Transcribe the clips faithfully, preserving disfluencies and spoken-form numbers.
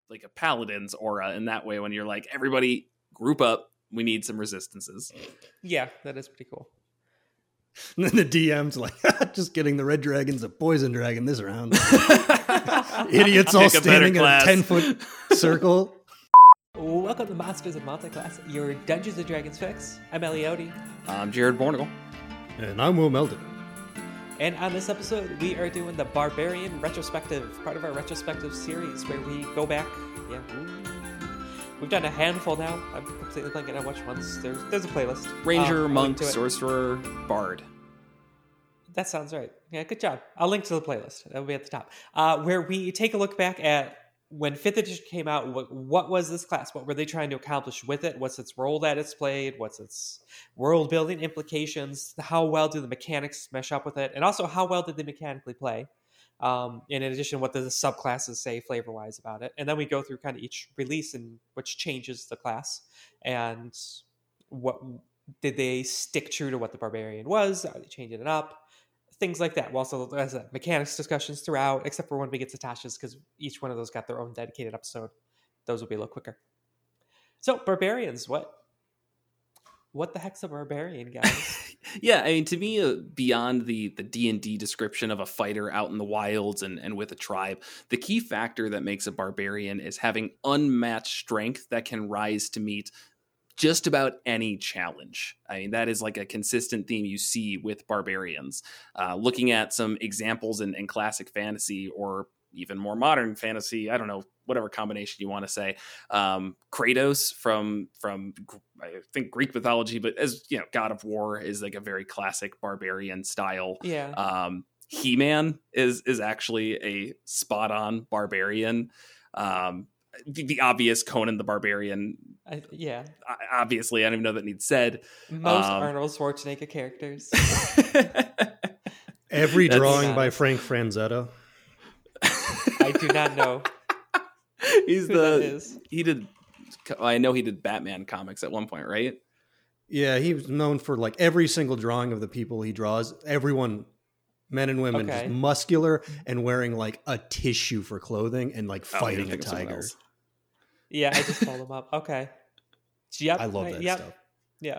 like a paladin's aura in that way, when you're like, everybody group up, we need some resistances. Yeah, that is pretty cool. And then the D M's like, just getting the red dragon's a poison dragon this round. Idiots all standing in a ten-foot circle. Welcome to Monsters of Multiclass, your Dungeons and Dragons fix. I'm Elioti. I'm Jared Bornagle. And I'm Will Melton. And on this episode, we are doing the Barbarian Retrospective, part of our retrospective series where we go back. Yeah, we've done a handful now. I'm completely blanking on which ones. There's there's a playlist. Ranger, um, Monk, Sorcerer, Bard. That sounds right. Yeah, good job. I'll link to the playlist. That'll be at the top. Uh, where we take a look back at when fifth edition came out. What, what was this class? What were they trying to accomplish with it? What's its role that it's played? What's its world building implications? How well do the mechanics mesh up with it? And also, how well did they mechanically play? Um, in addition, what do the subclasses say flavor-wise about it? And then we go through kind of each release and which changes the class. And what did they stick true to what the Barbarian was? Are they changing it up? Things like that. Well, also, as a mechanics discussions throughout, except for when we get to Tasha's, because each one of those got their own dedicated episode. Those will be a little quicker. So, Barbarians, what what the heck's a barbarian, guys? Yeah, I mean, to me, uh, beyond the the D and D description of a fighter out in the wilds and, and with a tribe, the key factor that makes a barbarian is having unmatched strength that can rise to meet just about any challenge. I mean, that is like a consistent theme you see with barbarians. Uh, looking at some examples in, in classic fantasy or even more modern fantasy, I don't know, whatever combination you want to say. Um, Kratos from, from I think Greek mythology, but as you know, God of War is like a very classic barbarian style. Yeah. Um, He-Man is, is actually a spot on barbarian. Um, the, the obvious Conan the Barbarian. I, yeah. Obviously, I don't even know that needs said. Most um, Arnold Schwarzenegger characters. Every drawing by Frank Franzetta. I do not know. He's who the that is. He did. I know he did Batman comics at one point, right? Yeah, he was known for like every single drawing of the people he draws. Everyone, men and women, Okay. just muscular and wearing like a tissue for clothing and like Oh, fighting I a think of someone tiger. else. Yeah, I just pulled them up. Okay. Yep. I love that yep. stuff. Yeah.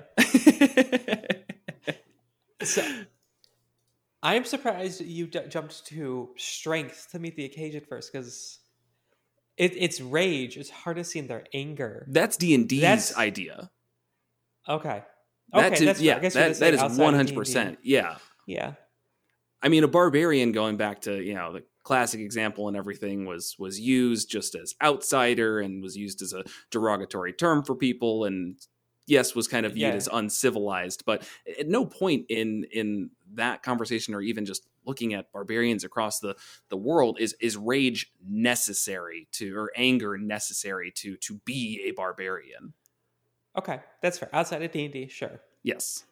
So, I am surprised you d- jumped to strength to meet the occasion first, because it, it's rage. It's harnessing their anger. That's D and D's That's- idea. Okay. That Okay, to- that's fair. yeah, I guess you're that, just that saying is outside of one D hundred and D. percent. Yeah. Yeah. I mean, a barbarian, going back to, you know, the classic example and everything, was was used just as outsider and was used as a derogatory term for people, and yes, was kind of viewed Yeah. as uncivilized. But at no point in in that conversation, or even just looking at barbarians across the the world, is is rage necessary to, or anger necessary to to be a barbarian. Okay, that's fair. Outside of D and D, sure. Yes.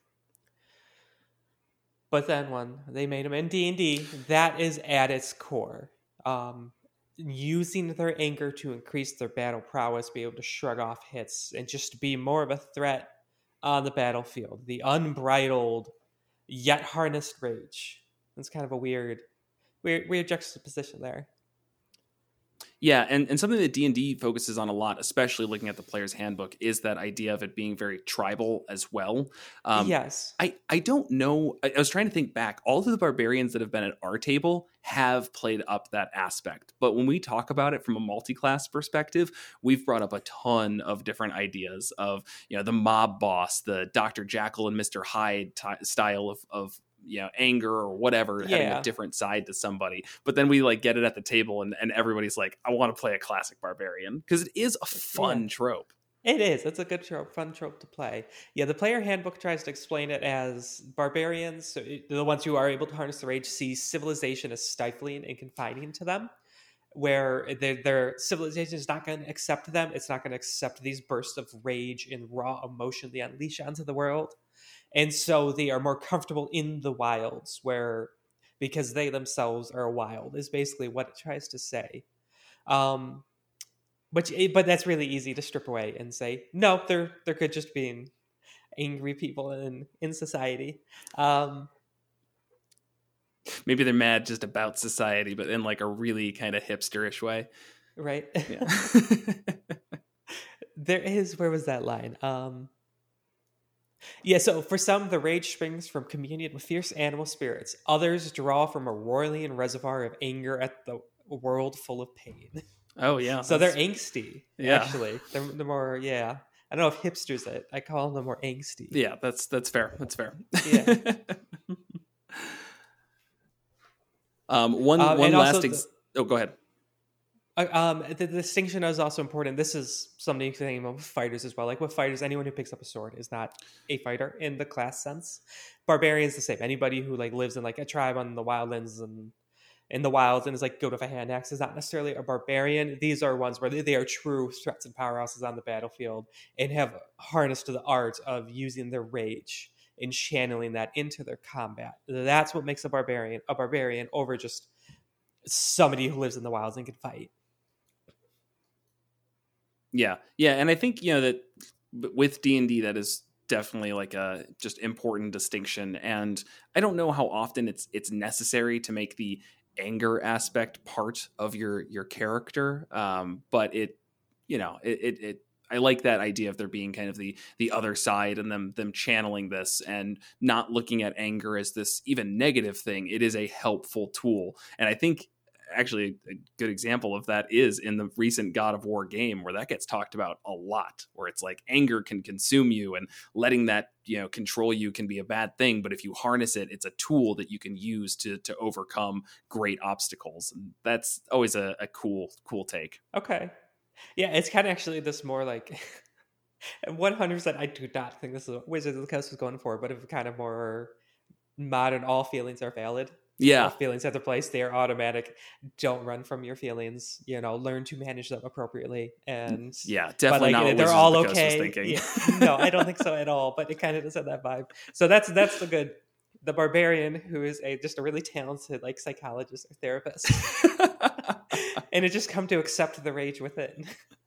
But then when they made them in D and D, that is at its core. Um, using their anger to increase their battle prowess, be able to shrug off hits, and just to be more of a threat on the battlefield. The unbridled, yet harnessed rage. It's kind of a weird, weird, weird juxtaposition there. Yeah, and, and something that D and D focuses on a lot, especially looking at the player's handbook, is that idea of it being very tribal as well. Um, yes. I, I don't know. I, I was trying to think back. All of the barbarians that have been at our table have played up that aspect. But when we talk about it from a multi-class perspective, we've brought up a ton of different ideas of, you know, the mob boss, the Doctor Jekyll and Mister Hyde t- style of, of you know, anger or whatever, having Yeah. a different side to somebody. But then we like get it at the table and, and everybody's like, I want to play a classic barbarian, because it is a fun Yeah. trope. It is. It's a good trope, fun trope to play. Yeah, the player handbook tries to explain it as barbarians, so it- the ones who are able to harness the rage, see civilization as stifling and confining to them, where their, their civilization is not going to accept them. It's not going to accept these bursts of rage and raw emotion they unleash onto the world. And so they are more comfortable in the wilds, where because they themselves are wild, is basically what it tries to say. Um, but but that's really easy to strip away and say, no, they're they're good just being angry people in in society. Um, Maybe they're mad just about society, but in like a really kind of hipsterish way. right? Yeah. There is, where was that line? Um, yeah, so for some, the rage springs from communion with fierce animal spirits. Others draw from a roiling reservoir of anger at the world full of pain. Oh, yeah. So they're angsty, Yeah. actually. They're, they're more, yeah. I don't know if hipsters it. I call them more angsty. Yeah, that's that's fair. That's fair. Yeah. um, one Um, one and last. also Ex- oh, go ahead. Uh, um, the, the distinction is also important. This is something you can think about with fighters as well. Like with fighters, anyone who picks up a sword is not a fighter in the class sense. Barbarians the same. Anybody who like lives in like a tribe on the wildlands and in the wilds and is like good with a hand axe is not necessarily a barbarian. These are ones where they, they are true threats and powerhouses on the battlefield and have harnessed to the art of using their rage and channeling that into their combat. That's what makes a barbarian a barbarian over just somebody who lives in the wilds and can fight. Yeah, yeah, and I think, you know, that with D and D, that is definitely like a just important distinction. And I don't know how often it's it's necessary to make the anger aspect part of your your character, um, but it, you know, it, it it I like that idea of there being kind of the the other side and them them channeling this and not looking at anger as this even negative thing. It is a helpful tool, and I think. Actually, a good example of that is in the recent God of War game, where that gets talked about a lot, where it's like anger can consume you and letting that, you know, control you can be a bad thing. But if you harness it, it's a tool that you can use to to overcome great obstacles. And that's always a, a cool, cool take. Okay. Yeah, it's kind of actually this more like one hundred percent. I do not think this is what Wizards of the Coast was going for, but if kind of more modern, all feelings are valid. Yeah. All feelings have their place. They are automatic. Don't run from your feelings. You know, learn to manage them appropriately. And yeah, definitely but like, not. They're what all the okay. Yeah. No, I don't think so at all. But it kind of does have that vibe. So that's that's the good. The barbarian, who is a just a really talented like psychologist or therapist, and it just come to accept the rage with it.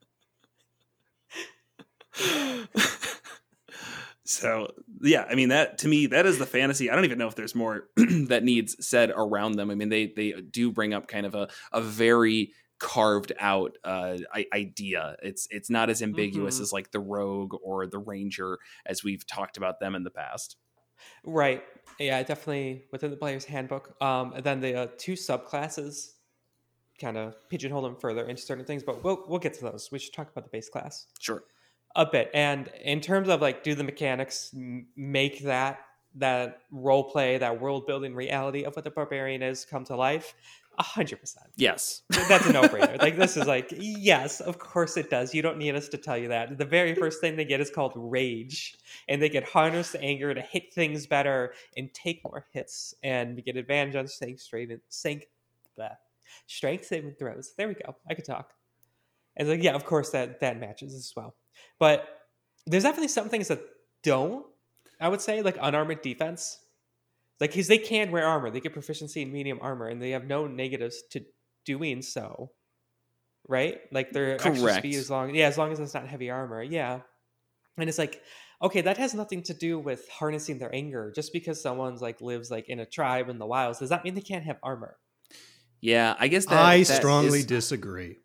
So, yeah, I mean, that to me, that is the fantasy. I don't even know if there's more that needs said around them. I mean, they they do bring up kind of a, a very carved out uh, idea. It's it's not as ambiguous mm-hmm. as like the rogue or the ranger, as we've talked about them in the past. Right. Yeah, definitely within the player's handbook. Um, and then the uh, two subclasses kind of pigeonhole them further into certain things, but we'll we'll get to those. We should talk about the base class. Sure. A bit. And in terms of like, do the mechanics make that that role play, that world building reality of what the barbarian is come to life? A hundred percent. Yes. That's a no-brainer. Like, this is like, yes, of course it does. You don't need us to tell you that. The very first thing they get is called rage, and they get harness the anger to hit things better and take more hits, and we get advantage on strength straight and sink the strength saving throws. There we go. I could talk. And like, yeah, of course that that matches as well. But there's definitely some things that don't, I would say, like unarmored defense. Like, because they can wear armor. They get proficiency in medium armor, and they have no negatives to doing so. Right? Like, their Correct. extra speed as long, yeah, as long as it's not heavy armor. Yeah. And it's like, okay, that has nothing to do with harnessing their anger. Just because someone's like lives like in a tribe in the wilds, does that mean they can't have armor? Yeah, I guess that, I that strongly is... disagree.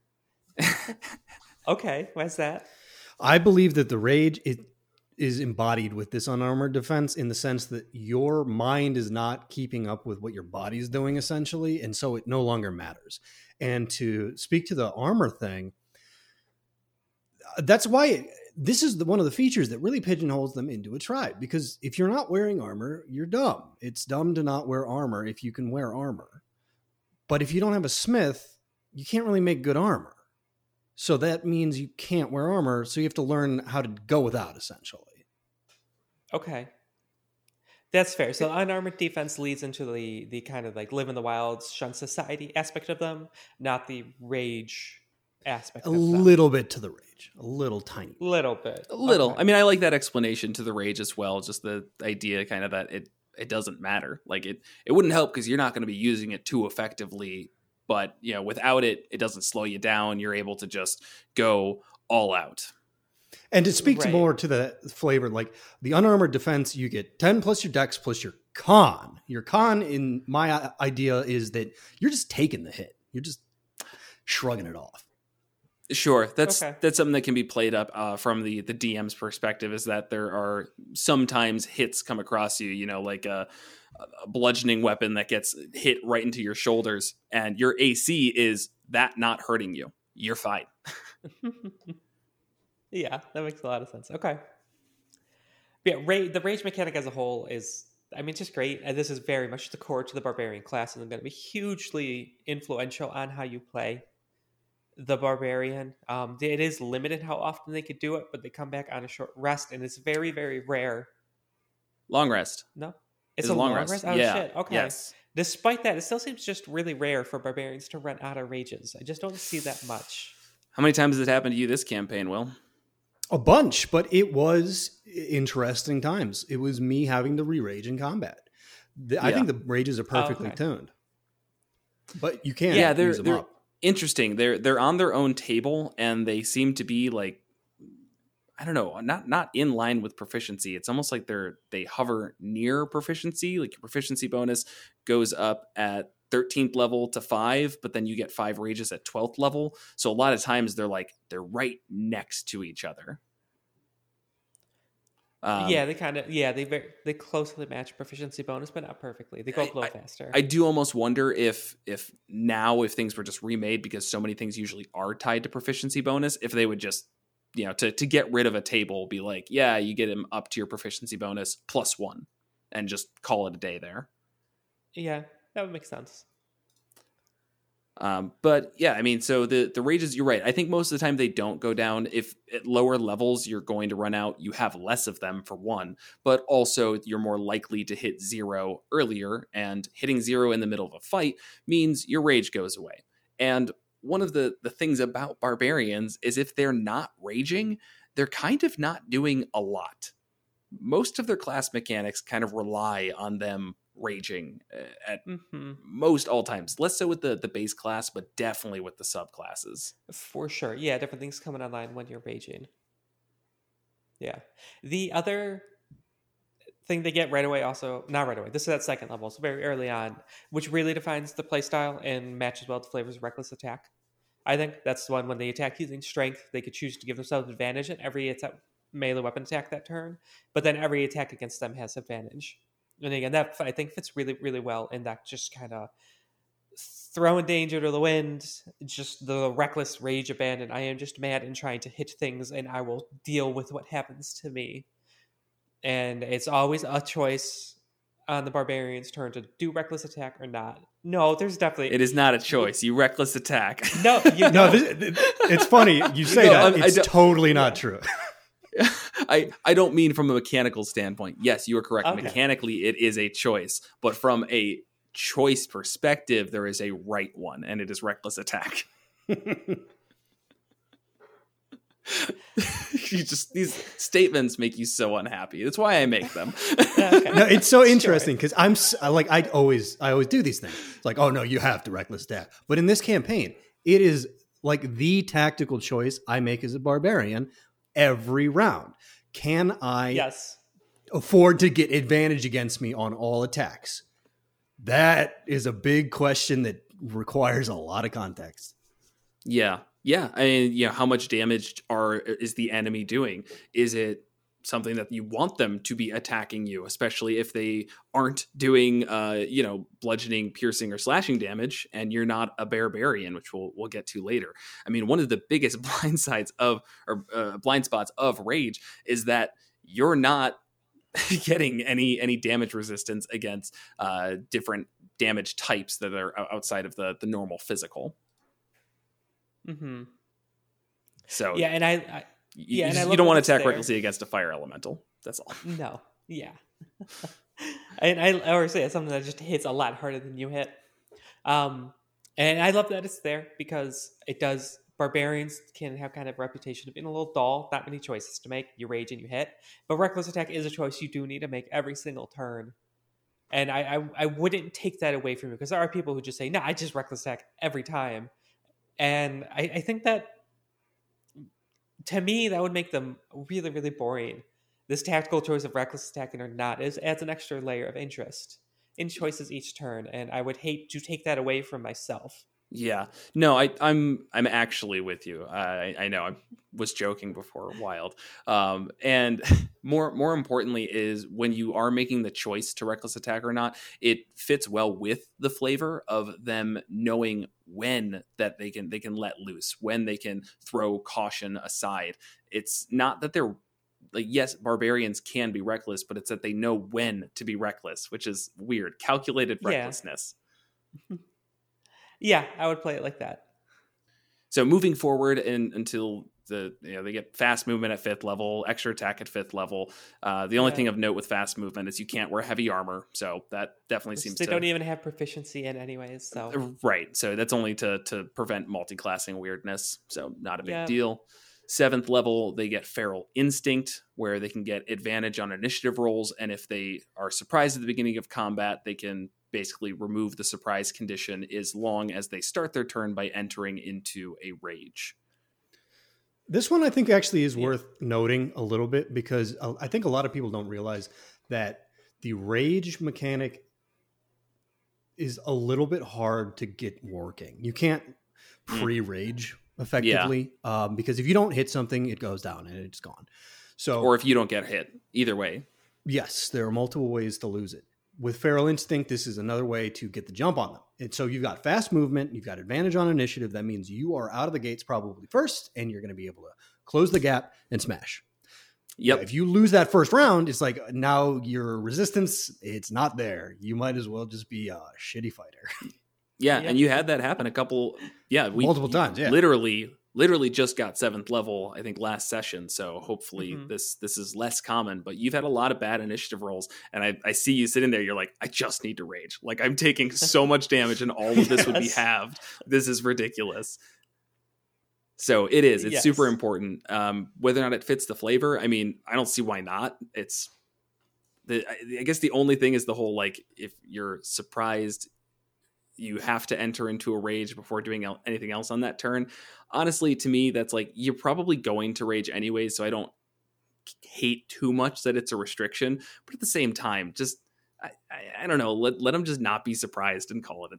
Okay, why's that? I believe that the rage it is embodied with this unarmored defense in the sense that your mind is not keeping up with what your body's doing, essentially, and so it no longer matters. And to speak to the armor thing, that's why it, this is the, one of the features that really pigeonholes them into a tribe, because if you're not wearing armor, you're dumb. It's dumb to not wear armor if you can wear armor. But if you don't have a smith, you can't really make good armor. So that means you can't wear armor, so you have to learn how to go without, essentially. Okay. That's fair. So unarmored defense leads into the the kind of like live in the wilds, shun society aspect of them, not the rage aspect a of them. A little bit to the rage. A little tiny. Little bit. A little. Okay. I mean, I like that explanation to the rage as well. Just the idea kind of that it, it doesn't matter. Like it, it wouldn't help because you're not going to be using it too effectively. But, you know, without it, it doesn't slow you down. You're able to just go all out. And to speak right. to more to the flavor, like the unarmored defense, you get ten plus your dex plus your con. Your con, in my idea, is that you're just taking the hit. You're just shrugging it off. Sure, that's Okay. that's something that can be played up uh, from the the D M's perspective. Is that there are sometimes hits come across you, you know, like a, a bludgeoning weapon that gets hit right into your shoulders, and your A C is that not hurting you. You're fine. Yeah, that makes a lot of sense. Okay. But yeah, ra- the rage mechanic as a whole is, I mean, just great. And this is very much the core to the barbarian class, and going to be hugely influential on how you play the barbarian. Um, it is limited how often they could do it, but they come back on a short rest, and it's very, very rare. Long rest. No, It's it's a a long long rest. rest. Oh Yeah. shit. Okay. Yes. Despite that, it still seems just really rare for barbarians to run out of rages. I just don't see that much. How many times has it happened to you this campaign, Will? A bunch, but it was interesting times. It was me having to re-rage in combat. The, I Yeah. think the rages are perfectly okay. tuned, but you can't Yeah, they're use them they're up. interesting. They're they're on their own table, and they seem to be like, I don't know, not not in line with proficiency. It's almost like they're they hover near proficiency. Like your proficiency bonus goes up at thirteenth level to five, but then you get five rages at twelfth level. So a lot of times they're like they're right next to each other. Um, yeah, they kind of yeah they very, they closely match proficiency bonus, but not perfectly. They go up a little I- faster. I do almost wonder if if now if things were just remade, because so many things usually are tied to proficiency bonus, if they would just, you know, to to get rid of a table, be like, yeah, you get him up to your proficiency bonus plus one, and just call it a day there. yeah, that would make sense. Um, but yeah, I mean, so the the rages, you're right. I think most of the time they don't go down. If at lower levels you're going to run out, you have less of them for one, but also you're more likely to hit zero earlier, and hitting zero in the middle of a fight means your rage goes away. And one of the the things about barbarians is if they're not raging, they're kind of not doing a lot. Most of their class mechanics kind of rely on them raging uh, at hmm most all times. Less so with the the base class, but definitely with the subclasses. For sure. Yeah, different things coming online when you're raging. Yeah. The other thing they get right away, also, not right away, this is at second level, so very early on, which really defines the playstyle and matches well to Flavor's Reckless Attack. I think that's the one when they attack using strength, they could choose to give themselves advantage in every attack, melee weapon attack that turn, but then every attack against them has advantage. And again, that I think fits really, really well in that just kind of throwing danger to the wind, just the reckless rage abandon. I am just mad and trying to hit things, and I will deal with what happens to me. And it's always a choice on the barbarian's turn to do reckless attack or not. No, there's definitely It is not a choice. You reckless attack. no. You No, know, this, it's funny you say No, that. I'm- I It's don't- totally not true. I, I don't mean from a mechanical standpoint. Yes, you are correct. Okay. Mechanically, it is a choice. But from a choice perspective, there is a right one, and it is reckless attack. You just these statements make you so unhappy. That's why I make them. Okay. No, it's so Sure. interesting because I'm s- I like I always I always do these things. It's like, oh no, you have to reckless attack. But in this campaign, it is like the tactical choice I make as a barbarian every round. Can I Yes. afford to get advantage against me on all attacks? That is a big question that requires a lot of context. Yeah. Yeah. I mean, you know, how much damage are is the enemy doing? Is it something that you want them to be attacking you, especially if they aren't doing uh, you know, bludgeoning, piercing, or slashing damage, and you're not a barbarian, which we'll we'll get to later. I mean, one of the biggest blind sides of or uh, blind spots of rage is that you're not getting any any damage resistance against uh, different damage types that are outside of the the normal physical. Mm-hmm. So Yeah, and I, I you, Yeah, and you, I you love don't that want it's to attack there. recklessly against a fire elemental. That's all. no, yeah, and I always say it's something that just hits a lot harder than you hit. Um, and I love that it's there because it does. Barbarians can have kind of a reputation of being a little dull, not many choices to make. You rage and you hit, but reckless attack is a choice you do need to make every single turn. And I, I, I wouldn't take that away from you because there are people who just say, "No, I just reckless attack every time," and I, I think that. To me, that would make them really, really boring. This tactical choice of reckless attacking or not is adds an extra layer of interest in choices each turn, and I would hate to take that away from myself. Yeah, no, I, I'm I'm actually with you. I, I know I was joking before Wild, um, and more more importantly is when you are making the choice to reckless attack or not, it fits well with the flavor of them knowing when that they can they can let loose, when they can throw caution aside. It's not that they're like, yes, barbarians can be reckless, but it's that they know when to be reckless, which is weird. Calculated Yeah. recklessness. Yeah, I would play it like that. So moving forward in, until the you know they get fast movement at fifth level, extra attack at fifth level. Uh, the only Yeah. thing of note with fast movement is you can't wear heavy armor, so that definitely Which seems they to don't even have proficiency in anyways. So right. So that's only to to prevent multi-classing weirdness. So not a big Yeah. deal. Seventh level, they get Feral Instinct, where they can get advantage on initiative rolls, and if they are surprised at the beginning of combat, they can basically remove the surprise condition as long as they start their turn by entering into a rage. This one I think actually is Yeah. worth noting a little bit because I think a lot of people don't realize that the rage mechanic is a little bit hard to get working. You can't pre-rage effectively um, because if you don't hit something, it goes down and it's gone. So, Or if you don't get hit, either way. yes, there are multiple ways to lose it. With Feral Instinct, this is another way to get the jump on them. And so you've got fast movement, you've got advantage on initiative. That means you are out of the gates probably first, and you're going to be able to close the gap and smash. Yep. If you lose that first round, it's like now your resistance, it's not there. You might as well just be a shitty fighter. Yeah, Yep. and you had that happen a couple, yeah, we Multiple times, yeah. literally, literally just got seventh level, I think, last session. So hopefully Mhm. this this is less common. But you've had a lot of bad initiative rolls, and I, I see you sitting there. You're like, I just need to rage. Like I'm taking so much damage, and all of this would be Yes. halved. This is ridiculous. So it is. It's Yes. super important. Um, whether or not it fits the flavor, I mean, I don't see why not. It's the I I guess the only thing is the whole like if you're surprised you have to enter into a rage before doing el- anything else on that turn. Honestly, to me, that's like you're probably going to rage anyway, so I don't hate too much that it's a restriction. But at the same time, just I, I, I don't know. Let let them just not be surprised and call it a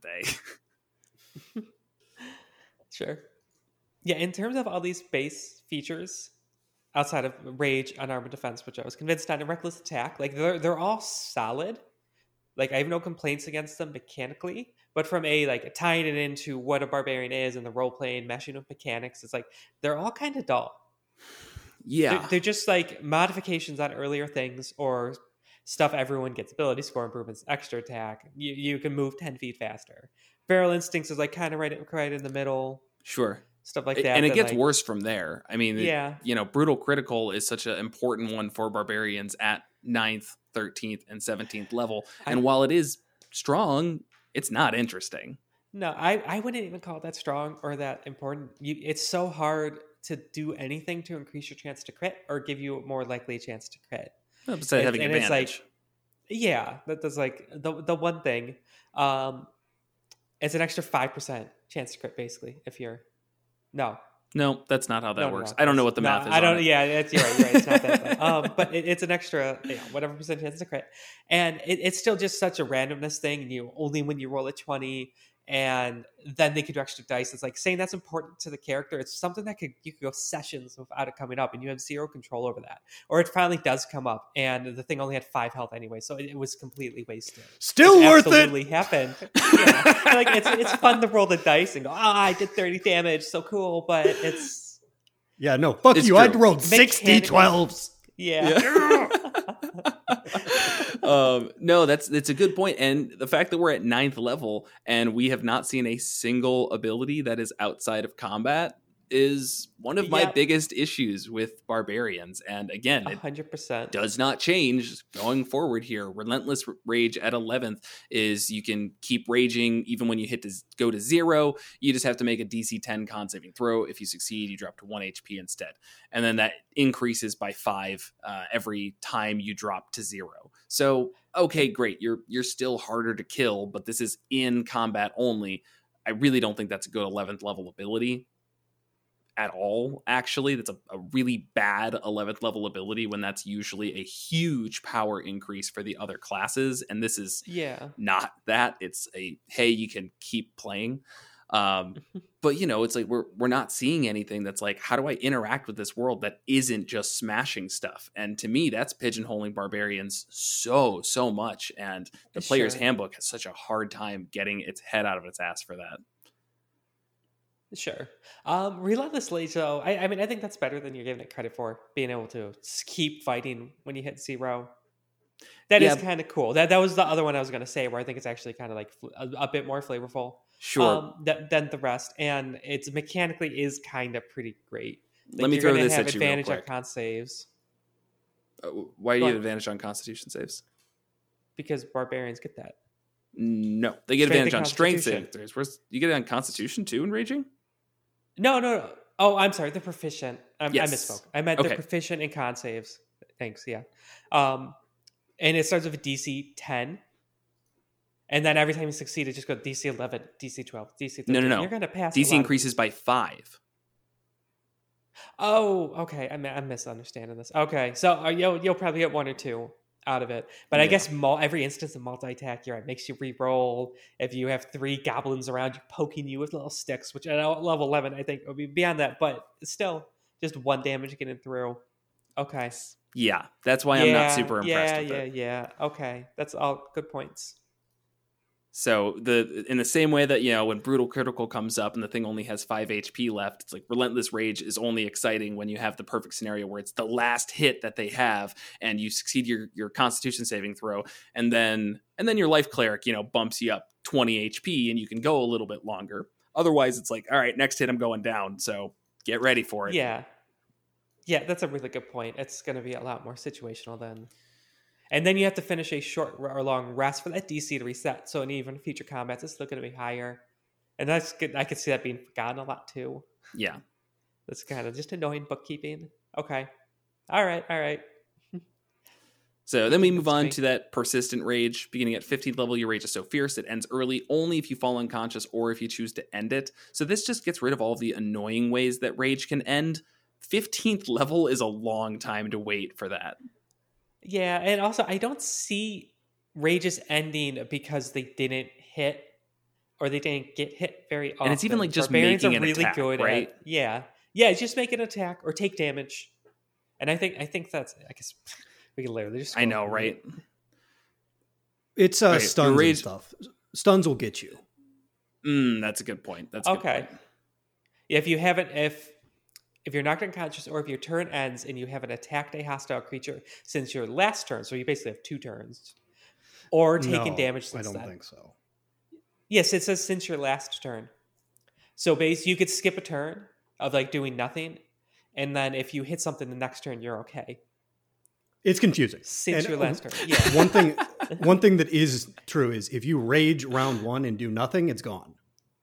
day. Sure. Yeah, in terms of all these base features, outside of rage, unarmed defense, which I was convinced on, and reckless attack, like they're they're all solid. Like I have no complaints against them mechanically, but from a like tying it into what a barbarian is and the role playing, meshing with mechanics, it's like they're all kind of dull. Yeah, They're, they're just like modifications on earlier things or stuff everyone gets. Ability score improvements, extra attack. You you can move ten feet faster. Feral Instincts is like kind of right right in the middle. sure. Stuff like It- that. and it that, gets like, worse from there. I mean, it- Yeah. you know, brutal critical is such an important one for barbarians at ninth, thirteenth, and seventeenth level. I- And while it is strong, it's not interesting. No, I, I wouldn't even call it that strong or that important. You, it's so hard to do anything to increase your chance to crit or give you a more likely chance to crit. Well, Besides And- having and it's advantage. like- Yeah, that, that's like the the one thing. Um, it's an extra five percent chance to crit, basically, if you're no. no, that's not how that No, no, works. no. I don't know what the No, math is. I don't. on it. Yeah, it's you're right. You're right. It's not that. Bad. Um, but it, it's an extra, yeah, whatever percent chance to crit, and it, it's still just such a randomness thing. And you only when you roll a twenty, and then they could do extra dice. It's like saying that's important to the character. It's something that could you could go sessions without it coming up, and you have zero control over that. Or it finally does come up, and the thing only had five health anyway, so it, it was completely wasted. Still Which worth it. absolutely happened. Yeah. Like it's it's fun to roll the dice and go, ah, I did thirty damage, so cool. But it's Yeah, no, fuck It's you. I true. rolled sixty Mechanical- twelves. yeah. um, no, that's that's a good point. And the fact that we're at ninth level and we have not seen a single ability that is outside of combat is one of my Yep. biggest issues with barbarians. And again, A it hundred percent. does not change going forward here. Relentless Rage at eleventh is you can keep raging even when you hit to z- go to zero. You just have to make a D C ten con saving throw. If you succeed, you drop to one H P instead. And then that increases by five uh, every time you drop to zero. So, okay, great. You're you're still harder to kill, but this is in combat only. I really don't think that's a good eleventh level ability at all. Actually, that's a, a really bad eleventh level ability when that's usually a huge power increase for the other classes, and this is Yeah. not that. It's a hey, you can keep playing. Um, but you know, it's like we're we're not seeing anything that's like, how do I interact with this world that isn't just smashing stuff? And to me, that's pigeonholing barbarians so so much. And the player's Sure. handbook has such a hard time getting its head out of its ass for that. Sure. Um, Relentlessly, though, I, I mean, I think that's better than you're giving it credit for. Being able to s- keep fighting when you hit zero. That is Yeah. kind of cool. That that was the other one I was going to say, where I think it's actually kind of like fl- a, a bit more flavorful Sure. um, than, than the rest, and it's mechanically is kind of pretty great. Like, Let me you're throw gonna this have at you real advantage on quick. con saves Uh, why do Go you on. have advantage on Constitution saves? because barbarians get that. No, they get Strength advantage and on strength Constitution. saving throws. Where's you get it on Constitution too in raging? No, no, no. Oh, I'm sorry. They're proficient. I'm, Yes. I misspoke. I meant Okay. they're proficient in con saves. Thanks. Yeah. Um, and it starts with a D C ten. And then every time you succeed, it just goes D C eleven, D C twelve, D C thirteen. No, no, no. You're going to pass. D a C lot of increases these. by five. Oh, okay. I'm, I'm misunderstanding this. Okay. So uh, you'll, you'll probably get one or two out of it. But I Yeah. guess mul- every instance of multi attack, you're right, makes you re-roll. If you have three goblins around you poking you with little sticks, which at level eleven, I think would be beyond that. But still, just one damage getting through. Okay. Yeah, that's why I'm not super impressed yeah, with yeah, it. Yeah, Okay. That's all good points. So the in the same way that, you know, when Brutal Critical comes up and the thing only has five H P left, it's like Relentless Rage is only exciting when you have the perfect scenario where it's the last hit that they have and you succeed your your Constitution saving throw, and then and then your Life Cleric, you know, bumps you up twenty H P and you can go a little bit longer. Otherwise, it's like, all right, next hit I'm going down, so get ready for it. Yeah. Yeah, that's a really good point. It's going to be a lot more situational then. And then you have to finish a short or long rest for that D C to reset. So in even future combats, it's still going to be higher. And that's good. I could see that being forgotten a lot too. Yeah. That's kind of just annoying bookkeeping. Okay. All right. All right. So then we Good move to on me. to that persistent rage. Beginning at fifteenth level, your rage is so fierce it ends early only if you fall unconscious or if you choose to end it. So this just gets rid of all the annoying ways that rage can end. fifteenth level is a long time to wait for that. Yeah. And also, I don't see rages ending because they didn't hit or they didn't get hit very often. And it's even like just Barbarians making are an really attack, good right? at yeah. Yeah, just make an attack or take damage. And I think I think that's I guess we can literally just I know, scroll through right? it. It's uh, Right, your stuns and rage- stuff. Stuns will get you. Mm, that's a good point. That's a good Okay. point. Yeah, if you haven't if if you're knocked unconscious or if your turn ends and you haven't attacked a hostile creature since your last turn, so you basically have two turns. Or taken No, damage I since don't then. think so. Yes, it says since your last turn. So base you could skip a turn of like doing nothing, and then if you hit something the next turn, you're okay. It's confusing. Since And, your uh, last turn. Yeah. one thing one thing that is true is if you rage round one and do nothing, it's gone.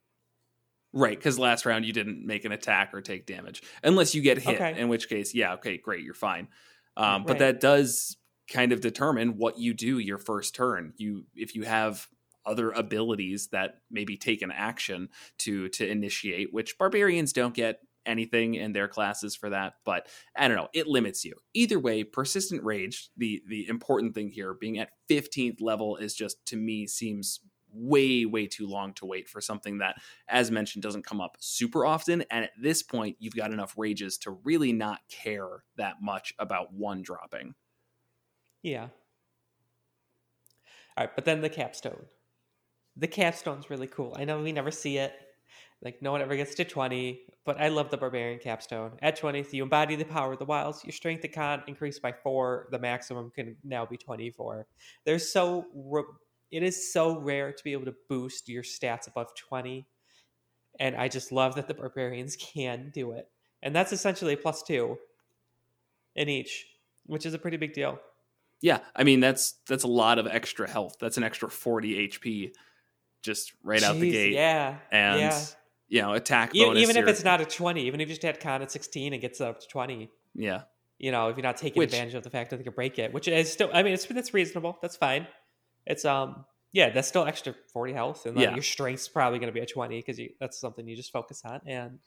Right, because last round you didn't make an attack or take damage. Unless you get hit, Okay. in which case, yeah, okay, great, you're fine. Um, But Right. that does kind of determine what you do your first turn. You If you have other abilities that maybe take an action to to initiate, which barbarians don't get anything in their classes for that, but I don't know, it limits you. Either way, persistent rage, the the important thing here, being at fifteenth level is just, to me, seems way way too long to wait for something that, as mentioned, doesn't come up super often. And at this point, you've got enough rages to really not care that much about one dropping. Yeah. All right, but then the capstone. The capstone's really cool. I know we never see it. Like, no one ever gets to twenty, but I love the barbarian capstone. At twentieth, you embody the power of the wilds. Your strength and con increased by four. The maximum can now be twenty-four. There's so it is so rare to be able to boost your stats above twenty, and I just love that the barbarians can do it. And that's essentially a plus two in each, which is a pretty big deal. Yeah, I mean, that's that's a lot of extra health. That's an extra forty H P just right out the Jeez, gate. Yeah, And yeah. you know, attack E- bonus. Even if you're- it's not a twenty, even if you just had con at sixteen and gets up to twenty, yeah. you know, if you're not taking Which- advantage of the fact that they can break it, which is still, I mean, it's that's reasonable. That's fine. It's um, yeah, that's still extra forty health, and then Yeah. your strength's probably going to be a twenty because that's something you just focus on, and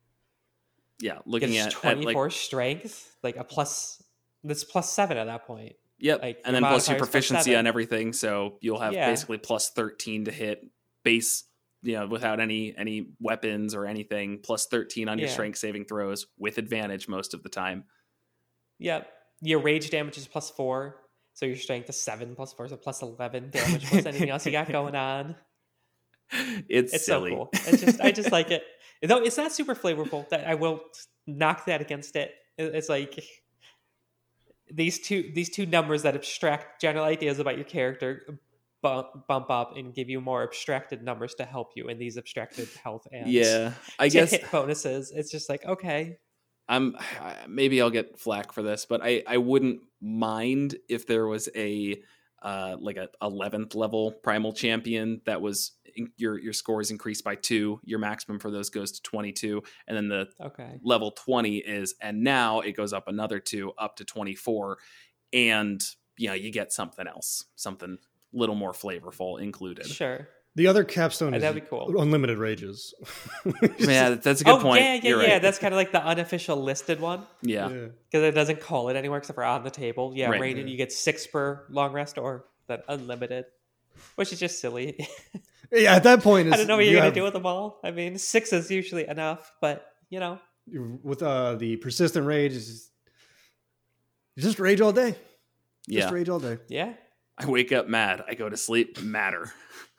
Yeah, looking it's at, at twenty-four like strength, like a plus. That's plus seven at that point. yep, like, and your then plus your modifier's plus proficiency seven. on everything, so you'll have Yeah. basically plus thirteen to hit base you know, without any any weapons or anything, plus thirteen on your Yeah. strength saving throws with advantage most of the time. Yep. Your rage damage is plus four, so your strength is seven plus four, so plus eleven damage plus anything else you got going on. It's, It's silly. so cool. It's just I just like it. Though it's not super flavorful. That I will knock that against it. It- It's like these two these two numbers that abstract general ideas about your character bump, bump up and give you more abstracted numbers to help you in these abstracted health and Yeah, I to guess hit bonuses. It's just like, okay, I'm maybe I'll get flack for this, but I I wouldn't mind if there was a uh like a eleventh level primal champion that was your your score is increased by two, your maximum for those goes to twenty-two, and then the okay. level twenty is, and now it goes up another two up to twenty-four, and you know you get something else, something a little more flavorful included. Sure. The other capstone is That'd be cool. unlimited rages. Yeah, that's a good oh, point. yeah, yeah, You're yeah. right. That's kind of like the unofficial listed one yeah. because it doesn't call it anywhere except for on the table. Yeah, Right. rated, you get six per long rest or that unlimited, which is just silly. Yeah, at that point, I don't know what you you're going have- to do with them all. I mean, six is usually enough, but, you know. with uh, the persistent rage. Is you just rage all day. Yeah. Just rage all day. Yeah. I wake up mad. I go to sleep madder.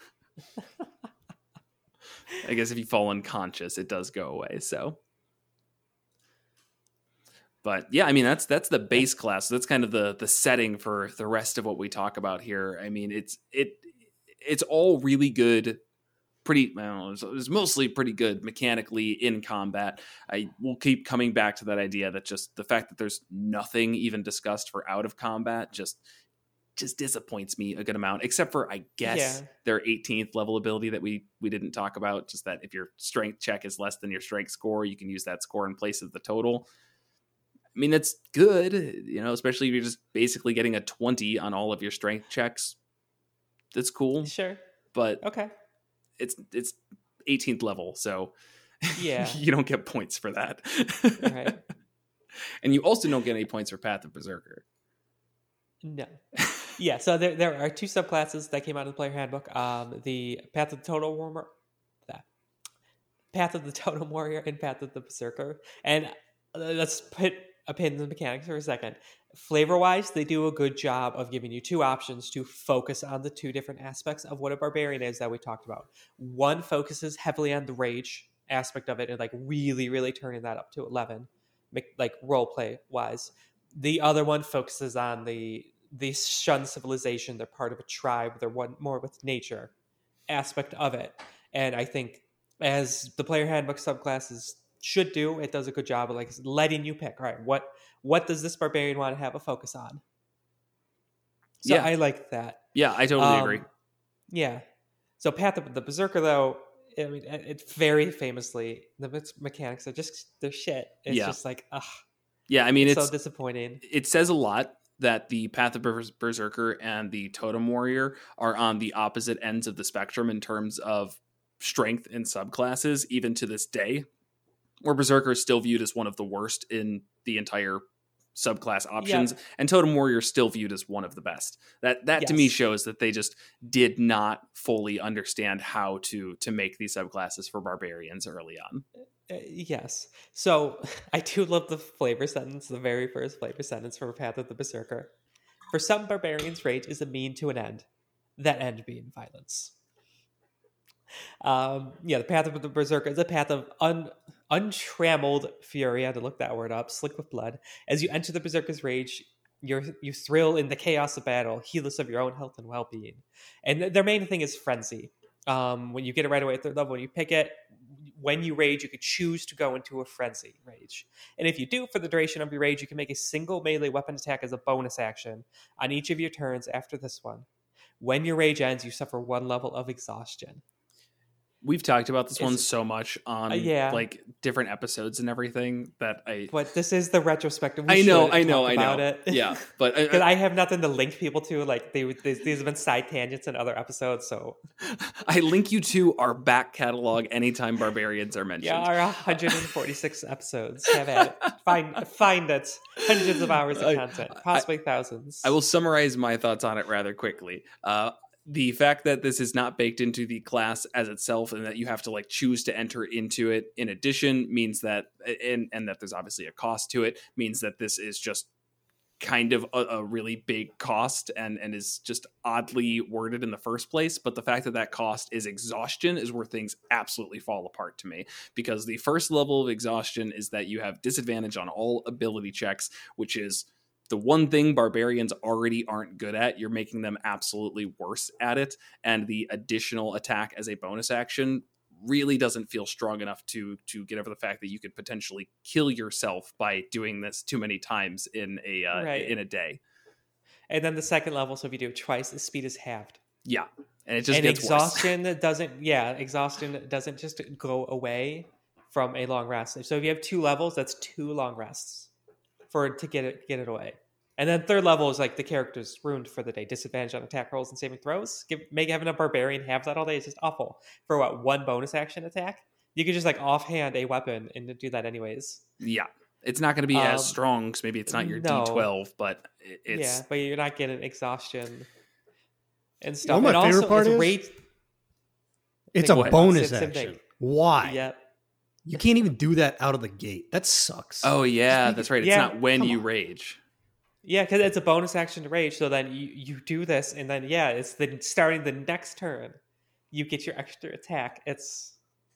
I guess if you fall unconscious, it does go away. So, but yeah, I mean that's that's the base class. So that's kind of the the setting for the rest of what we talk about here. I mean, it's it it's all really good. Pretty, well, it's, it's mostly pretty good mechanically in combat. I will keep coming back to that idea that just the fact that there's nothing even discussed for out of combat just just disappoints me a good amount, except for I guess Yeah. their eighteenth level ability that we we didn't talk about, just that if your strength check is less than your strength score, you can use that score in place of the total. I mean, that's good, you know, especially if you're just basically getting a twenty on all of your strength checks. That's cool, Sure. but Okay. it's it's eighteenth level, so Yeah. you don't get points for that. Right. And you also don't get any points for Path of Berserker. No. Yeah, so there there are two subclasses that came out of the player handbook. Um, the Path of the Total Warrior, that Path of the Totem Warrior, and Path of the Berserker. And uh, let's put a pin in the mechanics for a second. Flavor wise, they do a good job of giving you two options to focus on the two different aspects of what a barbarian is that we talked about. One focuses heavily on the rage aspect of it and like really, really turning that up to eleven, like role play wise. The other one focuses on the the shun civilization. They're part of a tribe. They're one more with nature aspect of it. And I think as the player handbook subclasses should do, it does a good job of like letting you pick. All right, what what does this barbarian want to have a focus on? So Yeah. I like that. Yeah, I totally Um, agree. Yeah. So Path of the Berserker, though, I mean, it it very famously the mechanics are just they're shit. It's Yeah. just like, ugh, Yeah, I mean it's, it's so disappointing. it says a lot that the Path of Bers- Berserker and the Totem Warrior are on the opposite ends of the spectrum in terms of strength and subclasses, even to this day, where Berserker is still viewed as one of the worst in the entire subclass options, and Totem Warrior is still viewed as one of the best. That that to me Yes. shows that they just did not fully understand how to to make these subclasses for barbarians early on. Uh, yes. So I do love the flavor sentence, the very first flavor sentence from Path of the Berserker. For some barbarians, rage is a mean to an end, that end being violence. Um, yeah, the Path of the Berserker is a path of un, untrammeled fury. I had to look that word up, slick with blood. As you enter the Berserker's rage, you're, you thrill in the chaos of battle, heedless of your own health and well-being. And th- their main thing is frenzy. Um, when you get it right away at third level, when you pick it, when you rage, you could choose to go into a frenzy rage. And if you do, for the duration of your rage, you can make a single melee weapon attack as a bonus action on each of your turns after this one. When your rage ends, you suffer one level of exhaustion. We've talked about this one Is- so much on Uh, yeah. like different episodes and everything that I But this is the retrospective. We I know, should I know, talk I about know. it. Yeah, but I, Because I, I have nothing to link people to. Like they, these, these have been side tangents in other episodes. So I link you to our back catalog anytime barbarians are mentioned. yeah, our one hundred forty-six episodes. Have at it. Find find it. Hundreds of hours of I- content, possibly thousands. I will summarize my thoughts on it rather quickly. Uh, the fact that this is not baked into the class as itself and that you have to like choose to enter into it in addition means that and and that there's obviously a cost to it means that this is just kind of a, a really big cost and and is just oddly worded in the first place. But the fact that that cost is exhaustion is where things absolutely fall apart to me, because the first level of exhaustion is that you have disadvantage on all ability checks, which is the one thing barbarians already aren't good at. You're making them absolutely worse at it. And the additional attack as a bonus action really doesn't feel strong enough to to get over the fact that you could potentially kill yourself by doing this too many times in a uh, Right. in a day. And then the second level, so if you do it twice, the speed is halved. Yeah, and it just And gets exhaustion doesn't, yeah, exhaustion doesn't just go away from a long rest. So if you have two levels, that's two long rests for it to get it get it away. And then third level is like the character's ruined for the day. Disadvantage on attack rolls and saving throws. Give make having a barbarian have that all day is just awful. For what, one bonus action attack? You could just like offhand a weapon and do that anyways. Yeah, it's not going to be Um, as strong because maybe it's not your no. D twelve, but it- it's yeah, but you're not getting exhaustion and stuff. You know what my and favorite also, part it's is? rate. It's Think a what? bonus Same- same action. thing. Why? Yeah. You can't even do that out of the gate. That sucks. oh yeah, make that's it- right. It's yeah, not when come you on. rage. Yeah, because it's a bonus action to rage. So then you, you do this, and then yeah, it's the starting the next turn, you get your extra attack. It's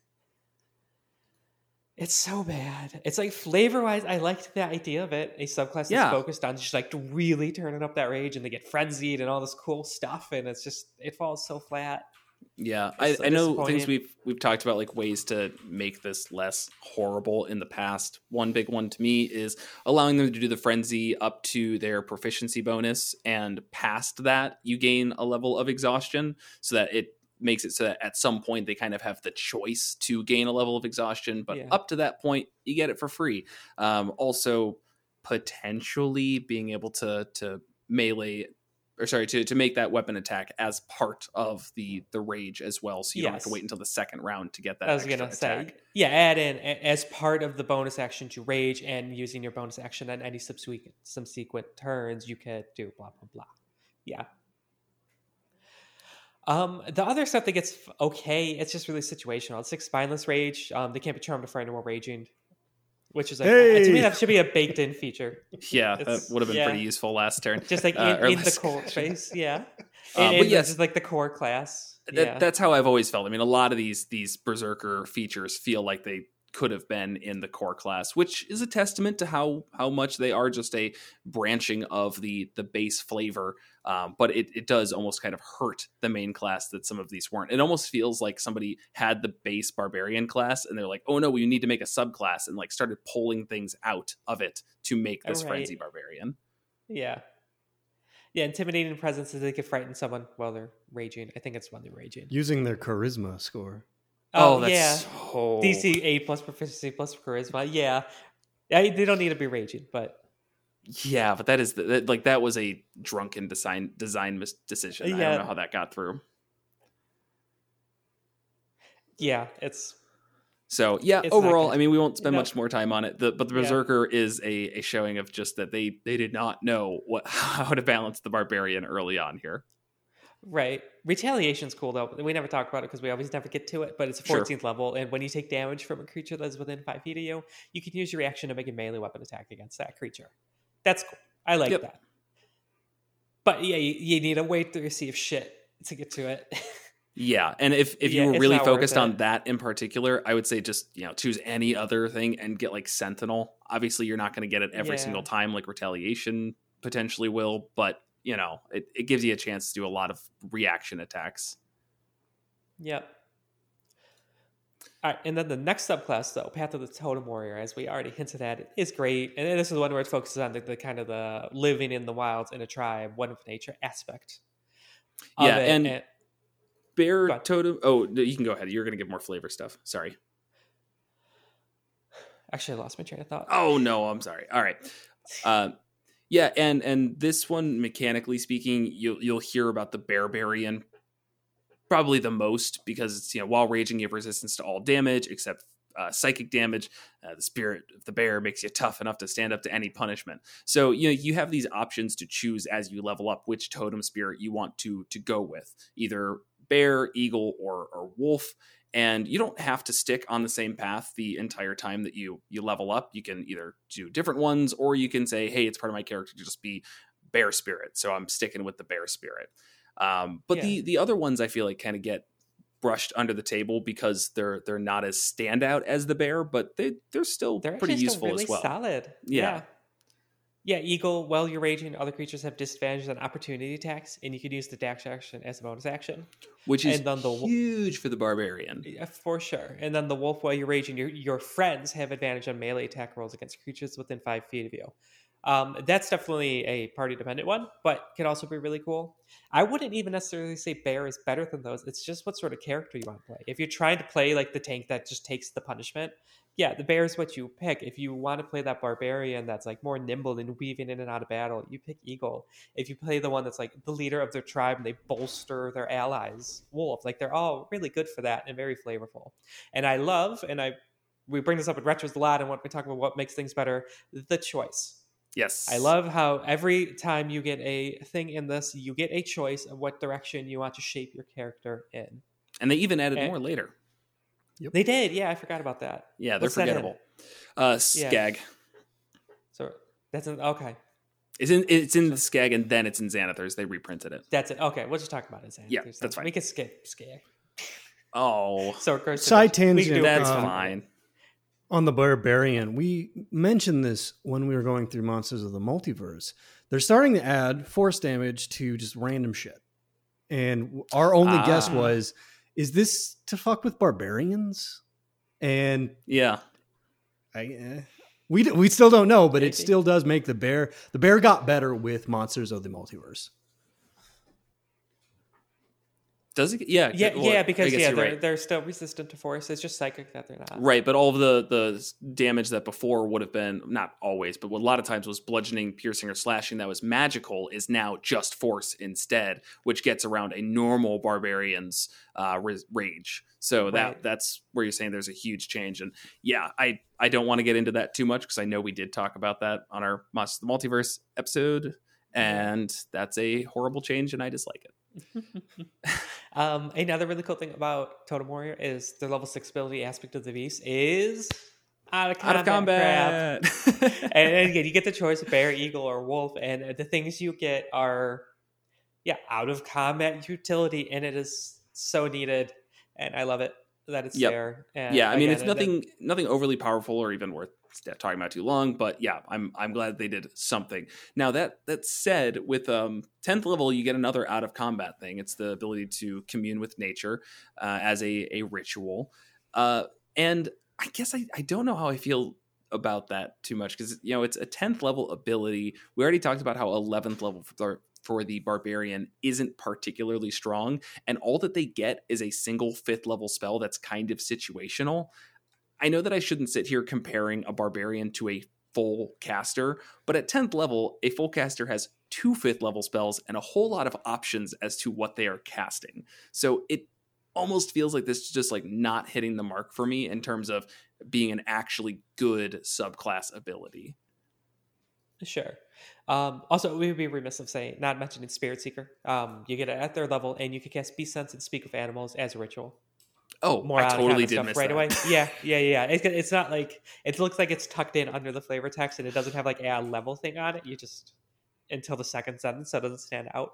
it's so bad. It's like flavor wise, I liked the idea of it. A subclass that's Yeah. focused on just like really turning up that rage, and they get frenzied and all this cool stuff, and it's just it falls so flat. Yeah, It's I, so I know disappointing. things we've we've talked about, like ways to make this less horrible in the past. One big one to me is allowing them to do the frenzy up to their proficiency bonus, and past that you gain a level of exhaustion, so that it makes it so that at some point they kind of have the choice to gain a level of exhaustion, but Yeah. up to that point you get it for free. Um, also, potentially being able to to melee or sorry to to make that weapon attack as part of the the rage as well, so you don't have to Yes. wait until the second round to get that I was extra gonna attack. say, yeah, add in a- as part of the bonus action to rage, and using your bonus action on any subsequent subsequent turns, you could do blah blah blah. Yeah. Um, the other stuff that gets f- okay, it's just really situational. It's like spineless rage. Um, they can't be charmed to friend or raging, which is like to me Hey! that should be a baked in feature. Yeah, that It's- would have been yeah. pretty useful last turn. Just like in, Uh, or in the last- core space, yeah. Uh, And, but and yes. just like the core class. That, yeah. That's how I've always felt. I mean, a lot of these these berserker features feel like they could have been in the core class, which is a testament to how how much they are just a branching of the the base flavor. Um, but it, it does almost kind of hurt the main class that some of these weren't. It almost feels like somebody had the base barbarian class and they're like, oh no, we need to make a subclass, and like started pulling things out of it to make this Right. frenzy barbarian. Yeah. Yeah, intimidating presence is they could frighten someone while they're raging. I think it's when they're raging. Using their charisma score. Oh, that's yeah. so... D C eight plus proficiency plus charisma. Yeah. I, they don't need to be raging, but Yeah, but that is the, that, like that was a drunken design design mis- decision. I Yeah. don't know how that got through. yeah, it's So yeah, It's not overall, good. I mean, we won't spend No. much more time on it. The, but the Yeah. Berserker is a, a showing of just that they they did not know what how to balance the barbarian early on here. right. Retaliation's cool though. We never talk about it because we always never get to it, but it's a Sure. fourteenth level, and when you take damage from a creature that's within five feet of you, you can use your reaction to make a melee weapon attack against that creature. That's cool. I like Yep. that. But yeah, you, you need to wait to receive shit to get to it. Yeah, and if if Yeah, you were it's really not worth focused it. on that in particular, I would say just you know choose any other thing and get like Sentinel. Obviously, you're not going to get it every Yeah. single time like Retaliation potentially will, but you know it, it gives you a chance to do a lot of reaction attacks. Yep. All right, and then the next subclass, though, Path of the Totem Warrior, as we already hinted at, is great. And this is the one where it focuses on the, the kind of the living in the wilds in a tribe, one with nature aspect. of Yeah, it. and- Bear Go ahead. totem. Oh, no, you can go ahead. You're going to give more flavor stuff. Sorry. Actually, I lost my train of thought. Oh no, I'm sorry. All right. Uh, yeah, and and this one, mechanically speaking, you'll you'll hear about the Barbarian probably the most because it's you know while raging, you have resistance to all damage except uh, psychic damage. Uh, the spirit of the bear makes you tough enough to stand up to any punishment. So you know you have these options to choose as you level up which totem spirit you want to to go with, either bear, eagle, or or wolf. And you don't have to stick on the same path the entire time that you you level up. You can either do different ones, or you can say, hey, it's part of my character to just be bear spirit, so I'm sticking with the bear spirit. Um, but yeah. the the other ones I feel like kind of get brushed under the table because they're they're not as standout as the bear, but they they're still they're pretty useful really as well. Solid, yeah. yeah. Yeah, eagle, while you're raging, other creatures have disadvantage on opportunity attacks, and you can use the dash action as a bonus action. Which is and then the, huge for the barbarian. Yeah, for sure. And then the wolf, while you're raging, your, your friends have advantage on melee attack rolls against creatures within five feet of you. Um, that's definitely a party-dependent one, but can also be really cool. I wouldn't even necessarily say bear is better than those. It's just what sort of character you want to play. If you're trying to play like the tank that just takes the punishment, yeah, the bear is what you pick. If you want to play that barbarian that's like more nimble and weaving in and out of battle, you pick eagle. If you play the one that's like the leader of their tribe and they bolster their allies, wolf. Like they're all really good for that and very flavorful. And I love, and I we bring this up in retros a lot, and when we talk about what makes things better, the choice. Yes. I love how every time you get a thing in this, you get a choice of what direction you want to shape your character in. And they even added and, more later. Yep. They did. Yeah, I forgot about that. Yeah, they're What's forgettable. Uh, Skag. Yeah. So that's an, okay. It's in it's in the Skag, and then it's in Xanathars. They reprinted it. That's it. Okay, we'll just talk about it. Xanathars. Yeah, that's fine. We can skip Skag. Oh. So of course, side tangent. That's um, fine. On the barbarian, we mentioned this when we were going through Monsters of the Multiverse. They're starting to add force damage to just random shit. And our only ah. guess was, is this to fuck with barbarians? And yeah, I, eh, we we still don't know, but it still does make the bear. The bear got better with Monsters of the Multiverse. Does it? Yeah, yeah, well, yeah. Because yeah, they're right. they're still resistant to force. It's just psychic that they're not. Right, but all of the the damage that before would have been, not always, but what a lot of times was bludgeoning, piercing, or slashing that was magical is now just force instead, which gets around a normal barbarian's uh, rage. So that right. that's where you're saying there's a huge change. And yeah, I I don't want to get into that too much because I know we did talk about that on our Monsters of the Multiverse episode, and that's a horrible change, and I dislike it. um, another really cool thing about Totem Warrior is the level six ability aspect of the beast is out of combat. Out of combat. and, and again, you get the choice of bear, eagle, or wolf, and the things you get are yeah out of combat utility, and it is so needed, and I love it that it's yep. there. And yeah, I mean, again, it's nothing then, nothing overly powerful or even worth talking about too long, but yeah, I'm I'm glad they did something. Now that that said, with um tenth level, you get another out of combat thing. It's the ability to commune with nature uh, as a a ritual, uh, and I guess I I don't know how I feel about that too much because you know it's a tenth level ability. We already talked about how eleventh level for, for the barbarian isn't particularly strong, and all that they get is a single fifth level spell that's kind of situational. I know that I shouldn't sit here comparing a barbarian to a full caster, but at tenth level, a full caster has two fifth level spells and a whole lot of options as to what they are casting. So it almost feels like this is just like not hitting the mark for me in terms of being an actually good subclass ability. Sure. Um, also, we would be remiss of saying, not mentioning Spirit Seeker. Um, you get it at their level, and you can cast Beast Sense and Speak with Animals as a ritual. Oh, more I totally did miss right that. away. Yeah, yeah, yeah. It's, it's not like it looks like it's tucked in under the flavor text, and it doesn't have like a level thing on it. You just until the second sentence, so it doesn't stand out.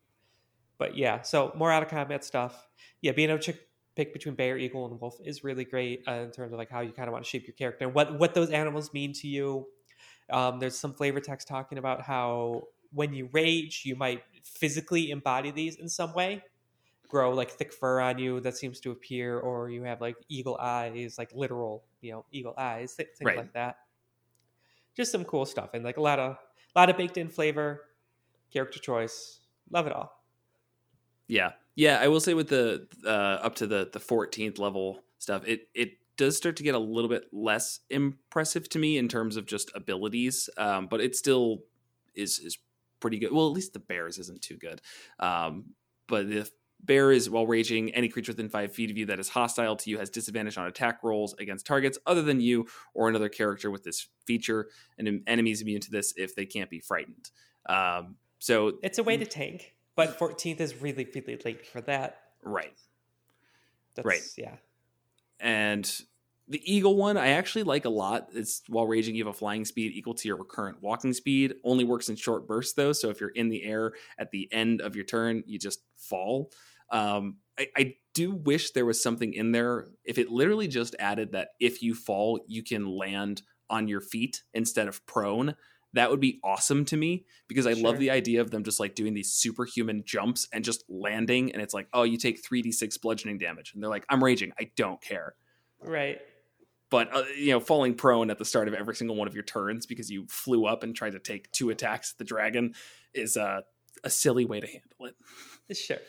But yeah, so more out of combat stuff. Yeah, being able to pick between bear, eagle, and wolf is really great uh, in terms of like how you kind of want to shape your character and what what those animals mean to you. Um, there's some flavor text talking about how when you rage, you might physically embody these in some way. Grow like thick fur on you that seems to appear, or you have like eagle eyes, like literal, you know, eagle eyes, th- things right. like that. Just some cool stuff, and like a lot of a lot of baked in flavor, character choice. Love it all. Yeah, yeah. I will say with the uh, up to the the fourteenth level stuff, it it does start to get a little bit less impressive to me in terms of just abilities, um, but it still is is pretty good. Well, at least the bears isn't too good, um, but the Bear is, while raging, any creature within five feet of you that is hostile to you has disadvantage on attack rolls against targets other than you or another character with this feature, and enemies immune to this if they can't be frightened. Um, so it's a way to tank, but fourteenth is really, really late for that. Right. That's, right. Yeah. And the Eagle one, I actually like a lot. It's while raging, you have a flying speed equal to your recurrent walking speed. Only works in short bursts, though. So if you're in the air at the end of your turn, you just fall. Um, I, I do wish there was something in there. If it literally just added that if you fall, you can land on your feet instead of prone, that would be awesome to me, because I Sure. love the idea of them just like doing these superhuman jumps and just landing. And it's like, oh, you take three d six bludgeoning damage. And they're like, I'm raging. I don't care. Right. But, uh, you know, falling prone at the start of every single one of your turns because you flew up and tried to take two attacks at the dragon is uh, a silly way to handle it. Sure.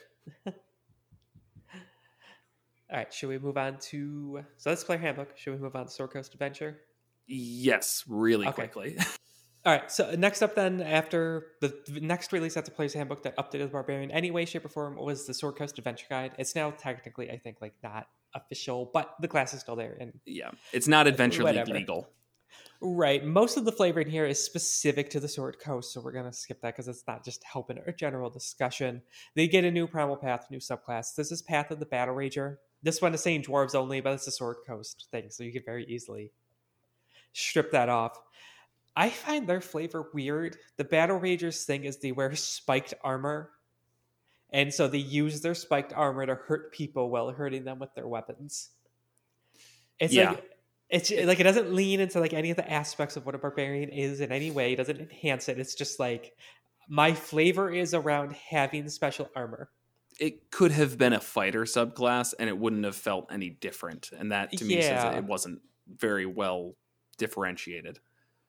All right, should we move on to... So that's Player Handbook. Should we move on to Sword Coast Adventure? Yes, really Okay. quickly. All right, so next up then, after the the next release at the Player's Handbook that updated the Barbarian any way, shape, or form was the Sword Coast Adventure Guide. It's now technically, I think, like not official, but the class is still there. And Yeah, it's not Adventure League Whatever. legal. right, most of the flavor in here is specific to the Sword Coast, so we're going to skip that because it's not just helping a general discussion. They get a new Primal Path, new subclass. This is Path of the Battle Rager. This one is saying Dwarves only, but it's a Sword Coast thing, so you can very easily strip that off. I find their flavor weird. The Battle Ragers thing is they wear spiked armor, and so they use their spiked armor to hurt people while hurting them with their weapons. It's Yeah. like it's like it doesn't lean into like any of the aspects of what a barbarian is in any way. It doesn't enhance it. It's just like my flavor is around having special armor. It could have been a fighter subclass, and it wouldn't have felt any different. And that, to me, says Yeah. that it wasn't very well differentiated.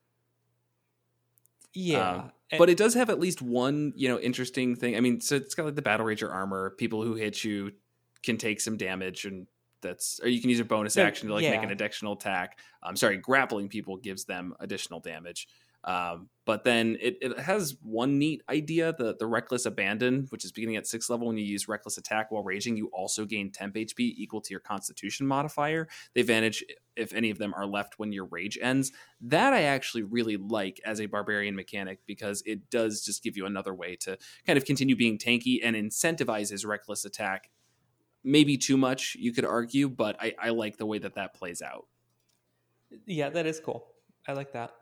Yeah, Um, and- but it does have at least one, you know, interesting thing. I mean, so it's got like the Battle Rager armor. People who hit you can take some damage, and that's, or you can use a bonus No, action to like make yeah. an additional attack. I'm sorry, grappling people gives them additional damage. Um, but then it, it has one neat idea, the the Reckless Abandon, which is beginning at sixth level. When you use Reckless Attack while raging, you also gain temp H P equal to your Constitution modifier. They vanish if any of them are left when your rage ends. That I actually really like as a barbarian mechanic, because it does just give you another way to kind of continue being tanky and incentivizes Reckless Attack. Maybe too much, you could argue, but I, I like the way that that plays out. Yeah, that is cool. I like that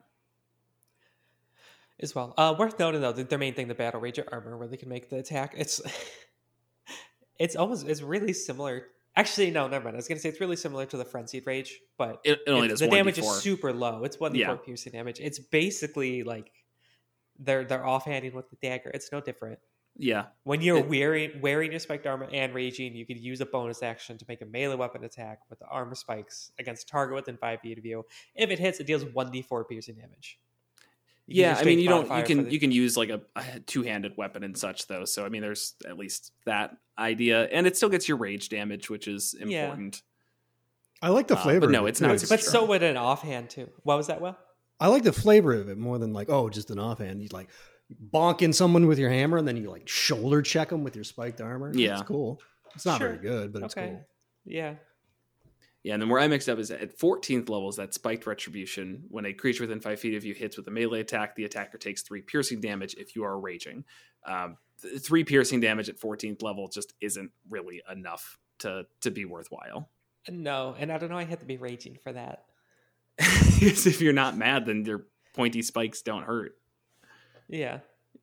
as well. Uh, worth noting though, that their main thing, the Battle Rager armor, where they can make the attack. It's it's almost it's really similar. Actually, no, never mind. I was gonna say it's really similar to the Frenzied Rage, but It, it only it's- does the one d damage four. is super low. It's one d four Yeah. piercing damage. It's basically like they're they're offhanding with the dagger. It's no different. Yeah, When you're It- wearing wearing your spiked armor and raging, you could use a bonus action to make a melee weapon attack with the armor spikes against a target within five feet of you. If it hits, it deals one d four piercing damage. You can yeah. use I mean, strength you don't. You modifier for can the- you can use like a, a two handed weapon and such though. So I mean, there's at least that idea, and it still gets your rage damage, which is Yeah. important. I like the Uh, flavor. but no, of it, it's not too. super But so would an offhand too. What was that, Will? I like the flavor of it more than like, oh, just an offhand. You like bonking someone with your hammer, and then you like shoulder check them with your spiked armor. Yeah. It's cool. It's not Sure. very good, but it's Okay. cool. Yeah. Yeah, and then where I mixed up is at fourteenth level is that spiked retribution. When a creature within five feet of you hits with a melee attack, the attacker takes three piercing damage if you are raging. Um, th- three piercing damage at fourteenth level just isn't really enough to to be worthwhile. No, and I don't know. I had to be raging for that. Because if you're not mad, then your pointy spikes don't hurt. Yeah.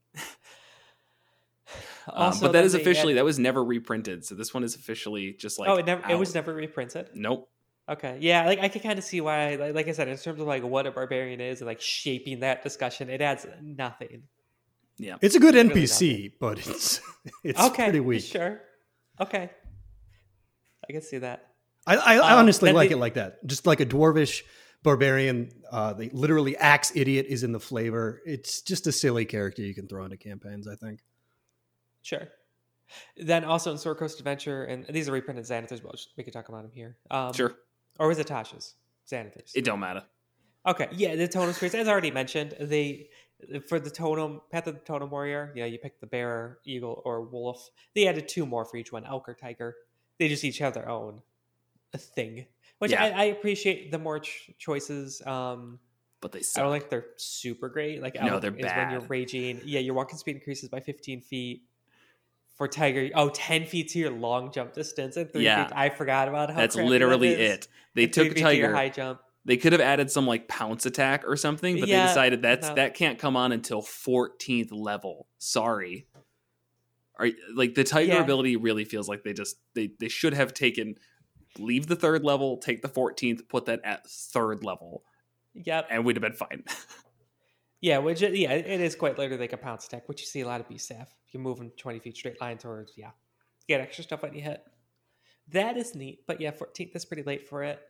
Um, but that is then they officially add- that was never reprinted. So this one is officially just like oh, it never. It was out. never reprinted. Nope. Okay, yeah, like I can kind of see why. Like, like I said, in terms of like what a barbarian is and like shaping that discussion, it adds nothing. Yeah. It's a good Really N P C, but it's it's okay, pretty weak. Sure. Okay. I can see that. I, I, I Um, honestly then like they- it like that. Just like a dwarvish barbarian. Uh, the literally axe idiot is in the flavor. It's just a silly character you can throw into campaigns, I think. Sure. Then also in Sword Coast Adventure, and these are reprinted Xanathars, but we could talk about them here. Um, Sure. Or was it Tasha's? Xanathars. It don't matter. Okay, yeah, the Totem Spirits, as already mentioned, they For the totem, Path of the Totem Warrior, you know, you pick the bear, eagle, or wolf. They added two more for each one, elk or tiger. They just each have their own thing, which Yeah. I, I appreciate the more ch- choices. Um, But they I suck. don't think they're super great. Like No, elk they're is when you're bad. raging. Yeah, your walking speed increases by fifteen feet. For tiger, oh, ten feet to your long jump distance and three Yeah. feet. I forgot about how That's crappy literally that is. it. They And three took feet to your tiger. high jump. They could have added some like pounce attack or something, but Yeah, they decided that's no. that can't come on until fourteenth level. Sorry. Are like the tiger Yeah. ability really feels like they just they they should have taken leave the third level, take the fourteenth, put that at third level, Yep. and we'd have been fine. Yeah, which yeah, it is quite literally like a pounce attack, which you see a lot of beast staff. You move them twenty feet straight line towards, yeah. Get extra stuff when you hit. That is neat, but yeah, fourteenth is pretty late for it.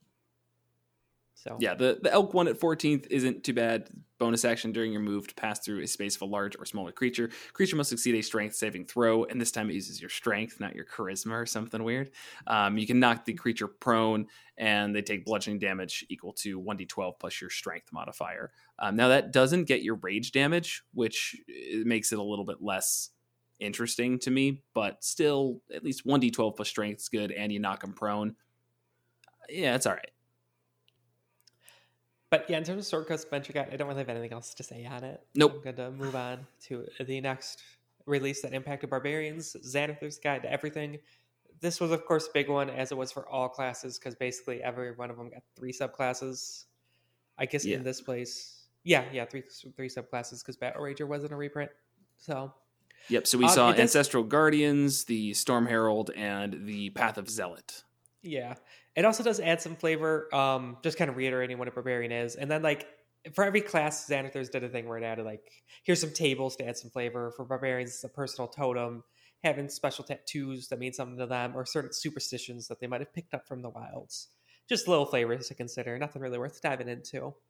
So Yeah, the, the elk one at fourteenth isn't too bad. Bonus action during your move to pass through a space of a large or smaller creature. Creature must succeed a strength saving throw, and this time it uses your strength, not your charisma or something weird. Um, you can knock the creature prone, and they take bludgeoning damage equal to one d twelve plus your strength modifier. Um, now, that doesn't get your rage damage, which it makes it a little bit less interesting to me, but still, at least one d twelve plus strength is good, and you knock them prone. Yeah, it's all right. But yeah, in terms of Sword Coast Adventure Guide, I don't really have anything else to say on it. Nope. I'm going to move on to the next release that impacted Barbarians, Xanathar's Guide to Everything. This was, of course, a big one, as it was for all classes, because basically every one of them got three subclasses. I guess Yeah. in this place, yeah, yeah, three three subclasses, because Battle Rager wasn't a reprint. So Yep, so we Um, saw it does- Ancestral Guardians, the Storm Herald, and the Path of Zealot. yeah, it also does add some flavor. Um, just kind of reiterating what a barbarian is, and then like for every class, Xanathar's did a thing where it added like here's some tables to add some flavor. For barbarians, it's a personal totem, having special tattoos that mean something to them, or certain superstitions that they might have picked up from the wilds. Just little flavors to consider. Nothing really worth diving into. All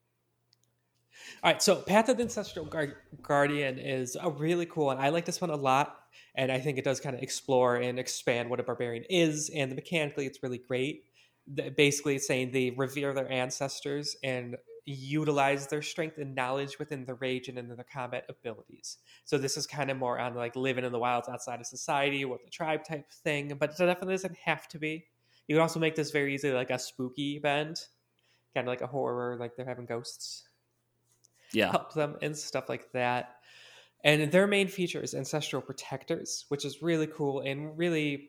right, so Path of the Ancestral Guard- Guardian is a really cool one. I like this one a lot, and I think it does kind of explore and expand what a barbarian is, and mechanically it's really great. The- Basically, it's saying they revere their ancestors and utilize their strength and knowledge within the rage and in their combat abilities. So this is kind of more on like living in the wilds outside of society with the tribe type thing, but it definitely doesn't have to be. You can also make this very easily like a spooky event, kind of like a horror, like they're having ghosts Yeah. help them and stuff like that. And their main feature is Ancestral Protectors, which is really cool and really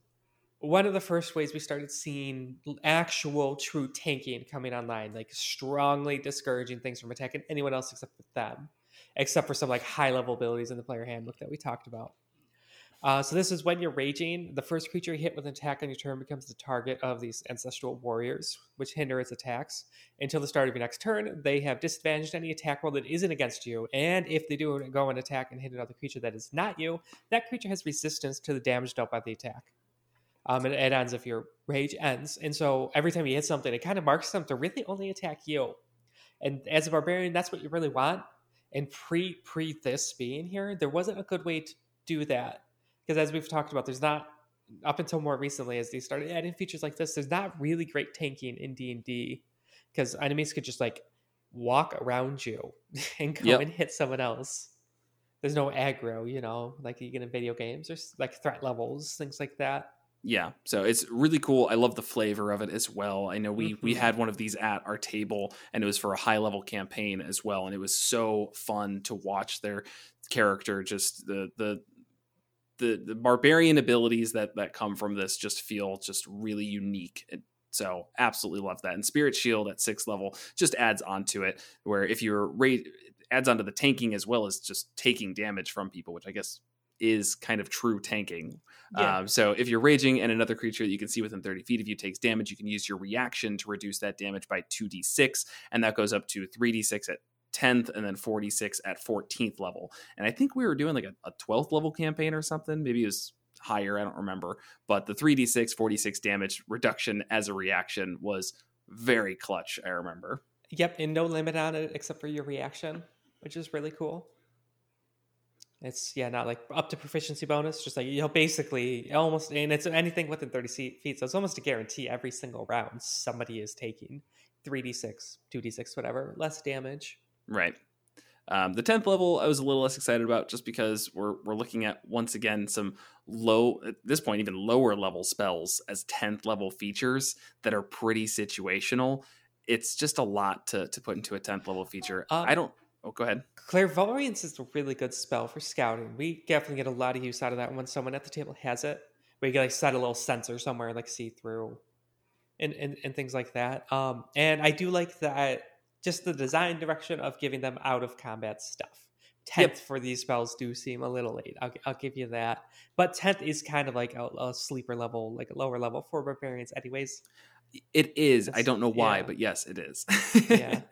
one of the first ways we started seeing actual true tanking coming online, like strongly discouraging things from attacking anyone else except for them, except for some like high level abilities in the player handbook that we talked about. Uh, so this is when you're raging, the first creature you hit with an attack on your turn becomes the target of these ancestral warriors, which hinder its attacks. Until the start of your next turn, they have disadvantaged any attack roll that isn't against you, and if they do go and attack and hit another creature that is not you, that creature has resistance to the damage dealt by the attack. Um, and it ends if your rage ends. And so every time you hit something, it kind of marks them to really only attack you. And as a barbarian, that's what you really want. And pre pre this being here, there wasn't a good way to do that. Because as we've talked about, there's not, up until more recently, as they started adding features like this, there's not really great tanking in D and D. Because enemies could just like walk around you and go Yep. and hit someone else. There's no aggro, you know, like you get in video games or like threat levels, things like that. Yeah, so it's really cool. I love the flavor of it as well. I know we we Mhm. had one of these at our table, and it was for a high level campaign as well, and it was so fun to watch their character just the the the, the barbarian abilities that that come from this just feel just really unique. And so absolutely love that. And Spirit Shield at sixth level just adds onto it, where if you're ra- adds onto the tanking as well as just taking damage from people, which I guess is kind of true tanking. Yeah. Um, so if you're raging and another creature that you can see within thirty feet of you takes damage, you can use your reaction to reduce that damage by two d six, and that goes up to three d six at tenth and then four d six at fourteenth level. And I think we were doing like a, a twelfth level campaign or something. Maybe it was higher, I don't remember. But the three d six, four d six damage reduction as a reaction was very clutch, I remember. Yep, and no limit on it except for your reaction, which is really cool. It's, yeah, not like up to proficiency bonus, just like, you know, basically almost, and it's anything within thirty feet, so it's almost a guarantee every single round somebody is taking three d six, two d six, whatever, less damage. Right. Um, the tenth level, I was a little less excited about just because we're we're looking at, once again, some low, at this point, even lower level spells as tenth level features that are pretty situational. It's just a lot to, to put into a tenth level feature. Um, I don't, oh, go ahead. Clairvoyance is a really good spell for scouting. We definitely get a lot of use out of that when someone at the table has it, where you can like set a little sensor somewhere, like see through and, and, and things like that. Um, and I do like that, just the design direction of giving them out of combat stuff. tenth yep. for these spells do seem a little late. I'll, I'll give you that. But tenth is kind of like a, a sleeper level, like a lower level for barbarians anyways. It is. It's, I don't know why, yeah. but yes, it is. Yeah.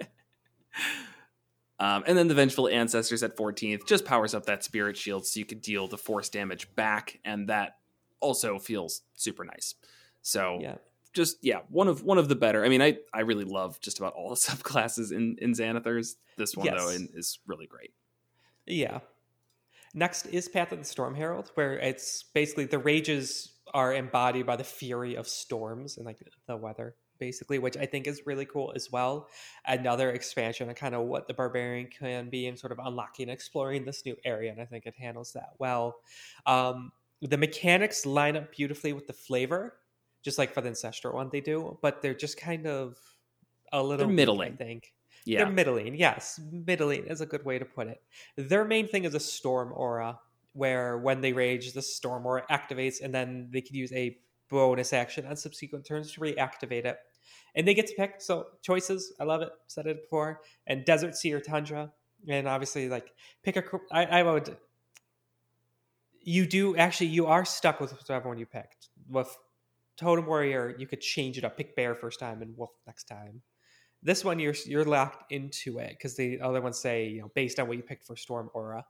Um, and then the Vengeful Ancestors at fourteenth just powers up that Spirit Shield so you could deal the force damage back, and that also feels super nice. So yeah. just, yeah, one of one of the better. I mean, I, I really love just about all the subclasses in, in Xanathars. This one, yes. though, is really great. Yeah. Next is Path of the Storm Herald, where it's basically the rages are embodied by the fury of storms and like the weather, basically, which I think is really cool as well. Another expansion of kind of what the barbarian can be and sort of unlocking and exploring this new area, and I think it handles that well. Um, the mechanics line up beautifully with the flavor, just like for the Ancestral one they do, but they're just kind of a little they're middling, weak, I think. Yeah. They're middling, yes. Middling is a good way to put it. Their main thing is a storm aura, where when they rage, the storm aura activates, and then they can use a bonus action on subsequent turns to reactivate it. And they get to pick, so choices, I love it, said it before, and Desert, Sea, or Tundra. And obviously, like, pick a, I, I would, you do, actually, you are stuck with whichever one you picked. With Totem Warrior, you could change it up, pick Bear first time and Wolf next time. This one, you're you're locked into it, because the other ones say, you know, based on what you picked for Storm Aura.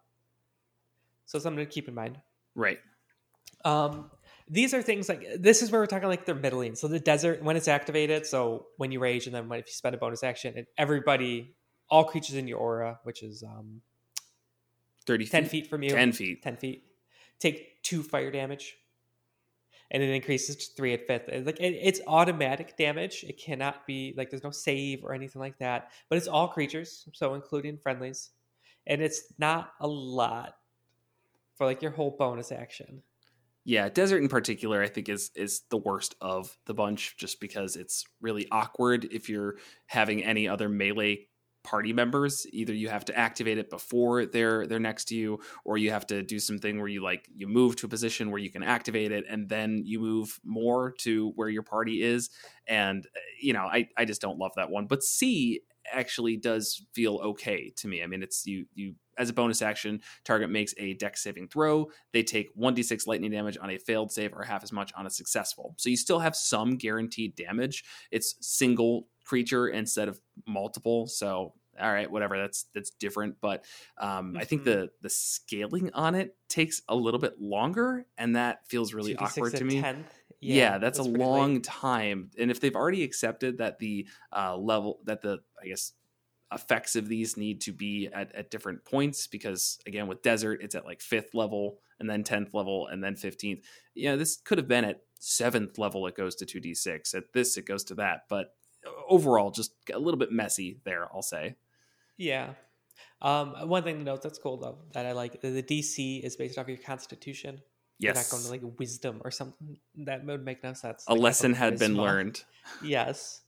So something to keep in mind. Right. Um, these are things like, this is where we're talking like they're middling. So the Desert, when it's activated, so when you rage, and then when, if you spend a bonus action, and everybody, all creatures in your aura, which is um, thirty ten feet? feet from you. ten feet. ten feet. Take two fire damage. And it increases to three at fifth. Like it, it's automatic damage. It cannot be like, there's no save or anything like that. But it's all creatures, so including friendlies, and it's not a lot for like your whole bonus action. Yeah, Desert in particular, I think is is the worst of the bunch, just because it's really awkward if you're having any other melee party members. Either you have to activate it before they're they're next to you, or you have to do something where you like you move to a position where you can activate it, and then you move more to where your party is. And you know, I I just don't love that one. But C actually does feel okay to me. I mean, it's you you as a bonus action, target makes a dex saving throw. They take one d six lightning damage on a failed save, or half as much on a successful. So you still have some guaranteed damage. It's single creature instead of multiple. So all right, whatever, that's that's different. But um, mm-hmm. I think the the scaling on it takes a little bit longer, and that feels really awkward to me. tenth? Yeah, yeah, that's, that's a long late. time. And if they've already accepted that the uh, level that the I guess effects of these need to be at, at different points, because again with Desert it's at like fifth level and then tenth level and then fifteenth. You know, this could have been at seventh level, it goes to two d six. At this it goes to that. But overall, just a little bit messy there, I'll say. Yeah. Um, one thing to note that's cool though, that I like, the D C is based off your constitution. Yes. You're not going to like wisdom or something. That would make no sense. A like, lesson had been learned. Yes.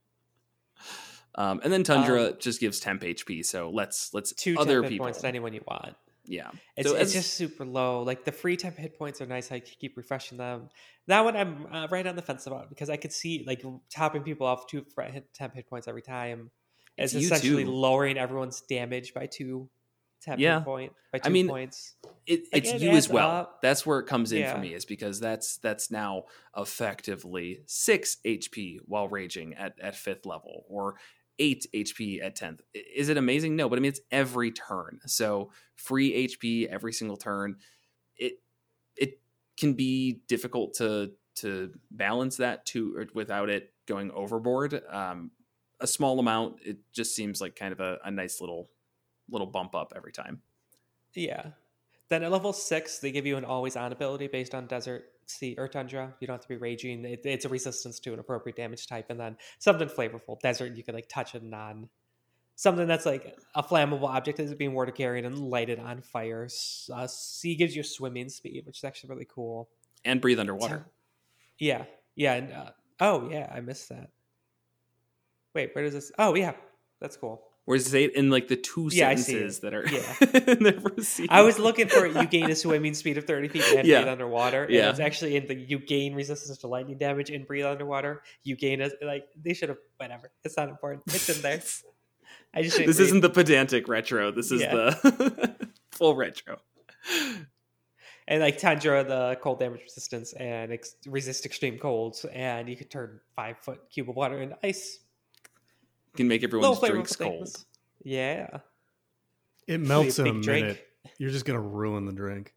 Um, and then Tundra um, just gives temp H P. So let's let's two other temp hit people points to anyone you want. Yeah, it's, so it's as, just super low. Like the free temp hit points are nice. I keep refreshing them. That one I'm uh, right on the fence about, because I could see like topping people off two temp hit points every time. It's, it's essentially too. lowering everyone's damage by two temp yeah. hit point by two I mean, points. It, it's like, you it as well. Up. That's where it comes in yeah. for me, is because that's that's now effectively six H P while raging at, at fifth level, or eight H P at tenth. Is it amazing? No, but I mean, it's every turn. So free H P every single turn. It it can be difficult to to balance that to or without it going overboard. Um, a small amount, it just seems like kind of a, a nice little little bump up every time. Yeah. Then at level six, they give you an always on ability based on Desert, Sea, or Tundra. You don't have to be raging. It, it's a resistance to an appropriate damage type. And then something flavorful. Desert, you can like touch a non something that's like a flammable object that is being water carried and lighted on fire. Uh, C gives you swimming speed, which is actually really cool. And breathe underwater. Yeah, yeah, and uh, oh yeah, I missed that. Wait, where does this? Oh yeah, that's cool. Where does it say it in like the two Yeah, sentences that are yeah. in the first scene? I was looking for it. You gain a swimming speed of thirty feet and Yeah. breathe underwater. Yeah. And it's actually in the you gain resistance to lightning damage and breathe underwater. You gain a like they should have whatever. It's not important. It's in there. I just This isn't the pedantic retro. This is Yeah. the full retro. and like Tundra, the cold damage resistance and ex- resist extreme colds, and you could turn five foot cube of water into ice. Can make Little everyone's flavorful drinks things. cold. Yeah. It melts in big a drink. minute. You're just gonna ruin the drink.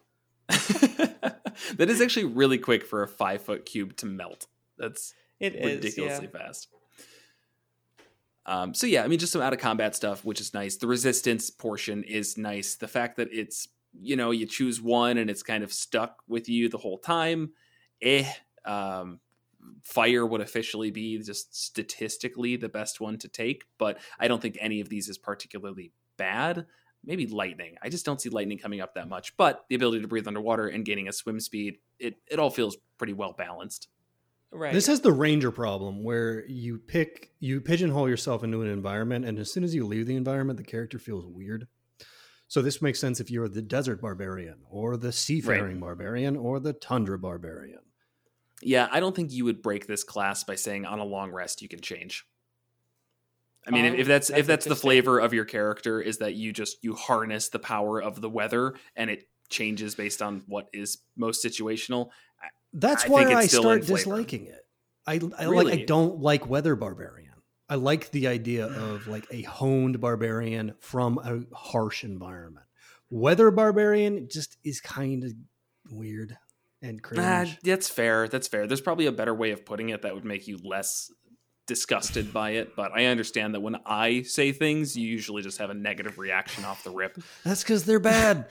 That is actually really quick for a five foot cube to melt. That's It is ridiculously yeah. fast. Um, so yeah, I mean, just some out of combat stuff, which is nice. The resistance portion is nice. The fact that it's, you know, you choose one and it's kind of stuck with you the whole time. Eh. Um, fire would officially be just statistically the best one to take, but I don't think any of these is particularly bad. Maybe lightning. I just don't see lightning coming up that much, but the ability to breathe underwater and gaining a swim speed, it, it all feels pretty well balanced. Right. This has the ranger problem where you pick, you pigeonhole yourself into an environment, and as soon as you leave the environment, the character feels weird. So this makes sense if you're the desert barbarian or the seafaring Right. barbarian or the tundra barbarian. Yeah, I don't think you would break this class by saying on a long rest you can change. I mean, if, Um, if that's, that's if that's the interesting. flavor of your character is that you just you harness the power of the weather and it changes based on what is most situational. That's I why think it's I still start in flavor. disliking it. I, I Really? like. I don't like weather barbarian. I like the idea of like a honed barbarian from a harsh environment. Weather barbarian just is kind of weird and cringe. Ah, that's fair. That's fair. There's probably a better way of putting it that would make you less disgusted by it, but I understand that when I say things, you usually just have a negative reaction off the rip. That's because they're bad.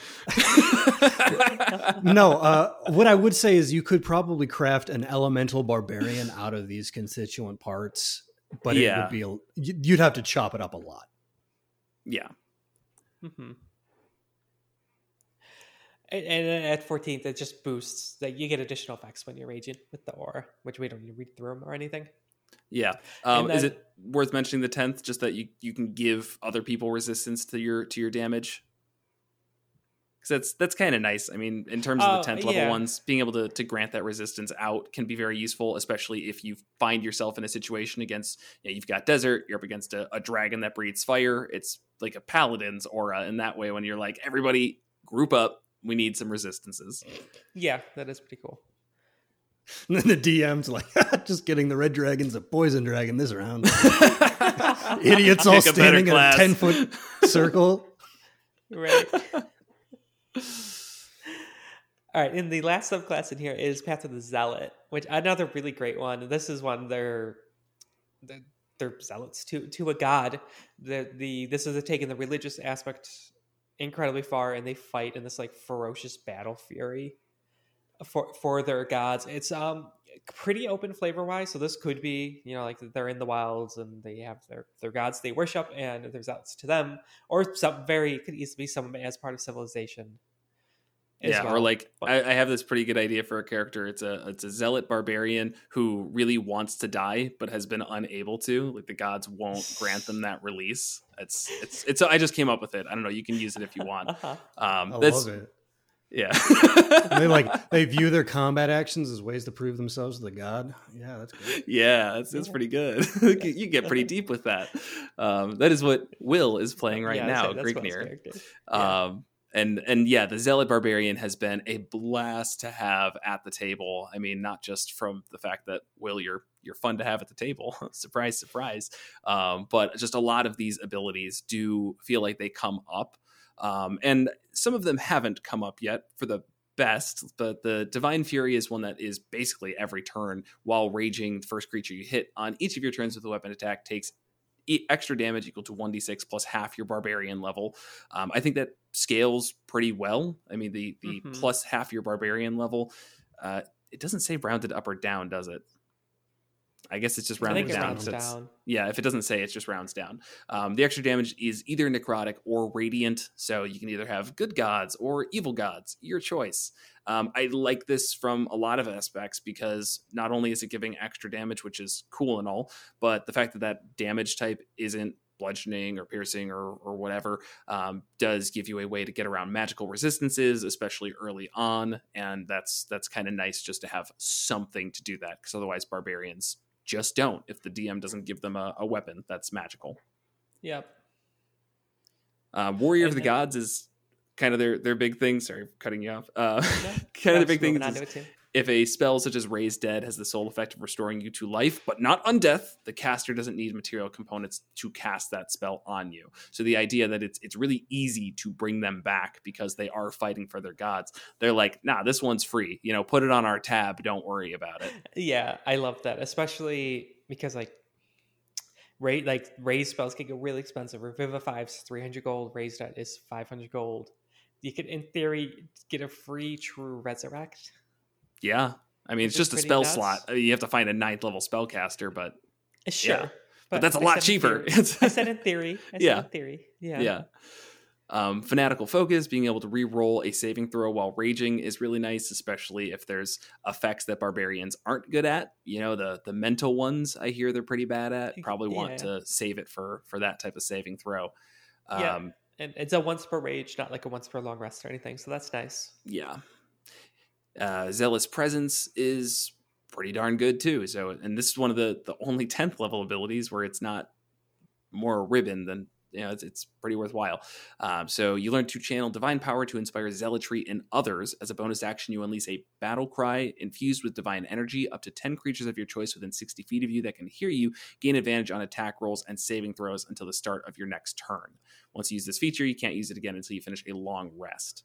No, uh, what I would say is you could probably craft an elemental barbarian out of these constituent parts, but it Yeah. would be a, you'd have to chop it up a lot. Yeah. Mm-hmm. And, and at fourteenth, it just boosts that you get additional effects when you're raging with the aura, which we don't need to read through them or anything. Yeah. Um, And is then- it worth mentioning the tenth, just that you, you can give other people resistance to your to your damage? Because that's that's kind of nice. I mean, in terms of Oh, the tenth level yeah. ones, being able to, to grant that resistance out can be very useful, especially if you find yourself in a situation against, you know, you've got desert, you're up against a, a dragon that breathes fire. It's like a paladin's aura in that way when you're like, everybody group up, we need some resistances. Yeah, that is pretty cool. And then the D M's like, just getting the red dragon's a poison dragon this round. Idiots all Pick a better standing in a class. ten foot circle. Right. All right, and the last subclass in here is Path of the Zealot, which another really great one. This is one they're they're, they're zealots to to a god. The the this is a taking the religious aspect incredibly far, and they fight in this like ferocious battle fury for for their gods. It's um pretty open flavor wise, so this could be, you know, like they're in the wilds and they have their their gods they worship, and there's zealots to them, or some very could easily be someone as part of civilization. as Yeah, or well. like I, I have this pretty good idea for a character. It's a it's a zealot barbarian who really wants to die but has been unable to. Like the gods won't grant them that release. It's it's it's. I just came up with it. I don't know. You can use it if you want. Uh-huh. Um, I that's love it. yeah. They like they view their combat actions as ways to prove themselves to the god. Yeah, that's good. Yeah, that's that's pretty good. You get pretty deep with that. Um, that is what Will is playing right Yeah, now, that's- that's Will's Grignir. character. Yeah. Um, and and yeah, the Zealot Barbarian has been a blast to have at the table. I mean, not just from the fact that Will, you're you're fun to have at the table. Surprise, surprise. Um, but just a lot of these abilities do feel like they come up. Um, and some of them haven't come up yet for the best, but the Divine Fury is one that is basically every turn while raging. The first creature you hit on each of your turns with a weapon attack takes e- extra damage equal to one d six plus half your barbarian level. Um, I think that scales pretty well. I mean, the the Mhm. plus half your barbarian level, uh, it doesn't say rounded up or down, does it? I guess it's just I rounding think it down. rounds so it's- down. Yeah, if it doesn't say, it's just rounds down. Um, the extra damage is either necrotic or radiant, so you can either have good gods or evil gods, your choice. Um, I like this from a lot of aspects because not only is it giving extra damage, which is cool and all, but the fact that that damage type isn't bludgeoning or piercing or, or whatever um, does give you a way to get around magical resistances, especially early on, and that's that's kind of nice just to have something to do that, because otherwise barbarians just don't if the D M doesn't give them a, a weapon that's magical. Yep. Uh, Warrior And of the then- Gods is kind of their their big thing. Sorry, cutting you off. Uh, Yeah. kind of the Perhaps big thing moving on is to it too. if a spell such as Raise Dead has the sole effect of restoring you to life, but not undeath, the caster doesn't need material components to cast that spell on you. So the idea that it's it's really easy to bring them back because they are fighting for their gods. They're like, nah, this one's free. You know, put it on our tab. Don't worry about it. Yeah, I love that, especially because like rate like raise spells can get really expensive. Revivifive's three hundred gold, Raise Dead is five hundred gold. You could, in theory, get a free True Resurrect. Yeah. I mean, Which it's is just a pretty spell nuts. slot. I mean, you have to find a ninth level spellcaster, but Sure, Yeah. but that's a I lot said in cheaper. theory. I said in theory. I said Yeah. in theory. Yeah. yeah. Um, fanatical focus, being able to re-roll a saving throw while raging is really nice, especially if there's effects that barbarians aren't good at. You know, the the mental ones I hear they're pretty bad at. Probably want Yeah. to save it for for that type of saving throw. Um, Yeah. And it's a once per rage, not like a once per long rest or anything. So that's nice. yeah. Uh, Zealous Presence is pretty darn good too. So, and this is one of the the only tenth level abilities where it's not more ribbon than, you know, it's, it's pretty worthwhile. Um, so you learn to channel divine power to inspire zealotry in others. As a bonus action, you unleash a battle cry infused with divine energy. Up to ten creatures of your choice within sixty feet of you that can hear you gain advantage on attack rolls and saving throws until the start of your next turn. Once you use this feature, you can't use it again until you finish a long rest.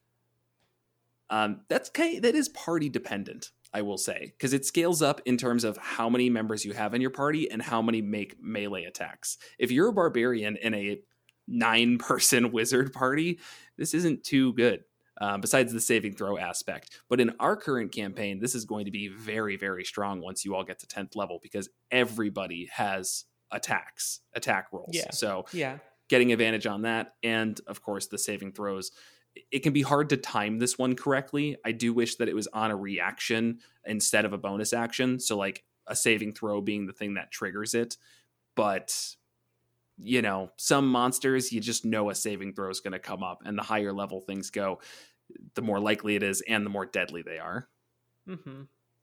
Um, that's kind that is party dependent, I will say, because it scales up in terms of how many members you have in your party and how many make melee attacks. If you're a barbarian in a nine person wizard party, this isn't too good. Uh, besides the saving throw aspect. But in our current campaign, this is going to be very, very strong once you all get to tenth level, because everybody has attacks, attack rolls. Yeah. So Yeah. getting advantage on that, and of course the saving throws. It can be hard to time this one correctly. I do wish that it was on a reaction instead of a bonus action, so like a saving throw being the thing that triggers it. But you know, some monsters, you just know a saving throw is going to come up, and the higher level things go, the more likely it is and the more deadly they are. Mm-hmm.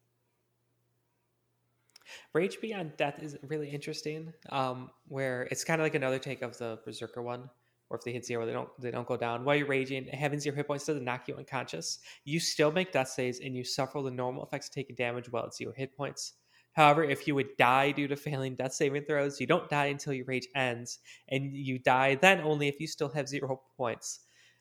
Rage Beyond Death is really interesting, um, where it's kind of like another take of the Berserker one, where if they hit zero, they don't they don't go down. While you're raging, having zero hit points doesn't knock you unconscious. You still make death saves, and you suffer the normal effects of taking damage while it's zero hit points. However, if you would die due to failing death saving throws, you don't die until your rage ends, and you die then only if you still have zero points.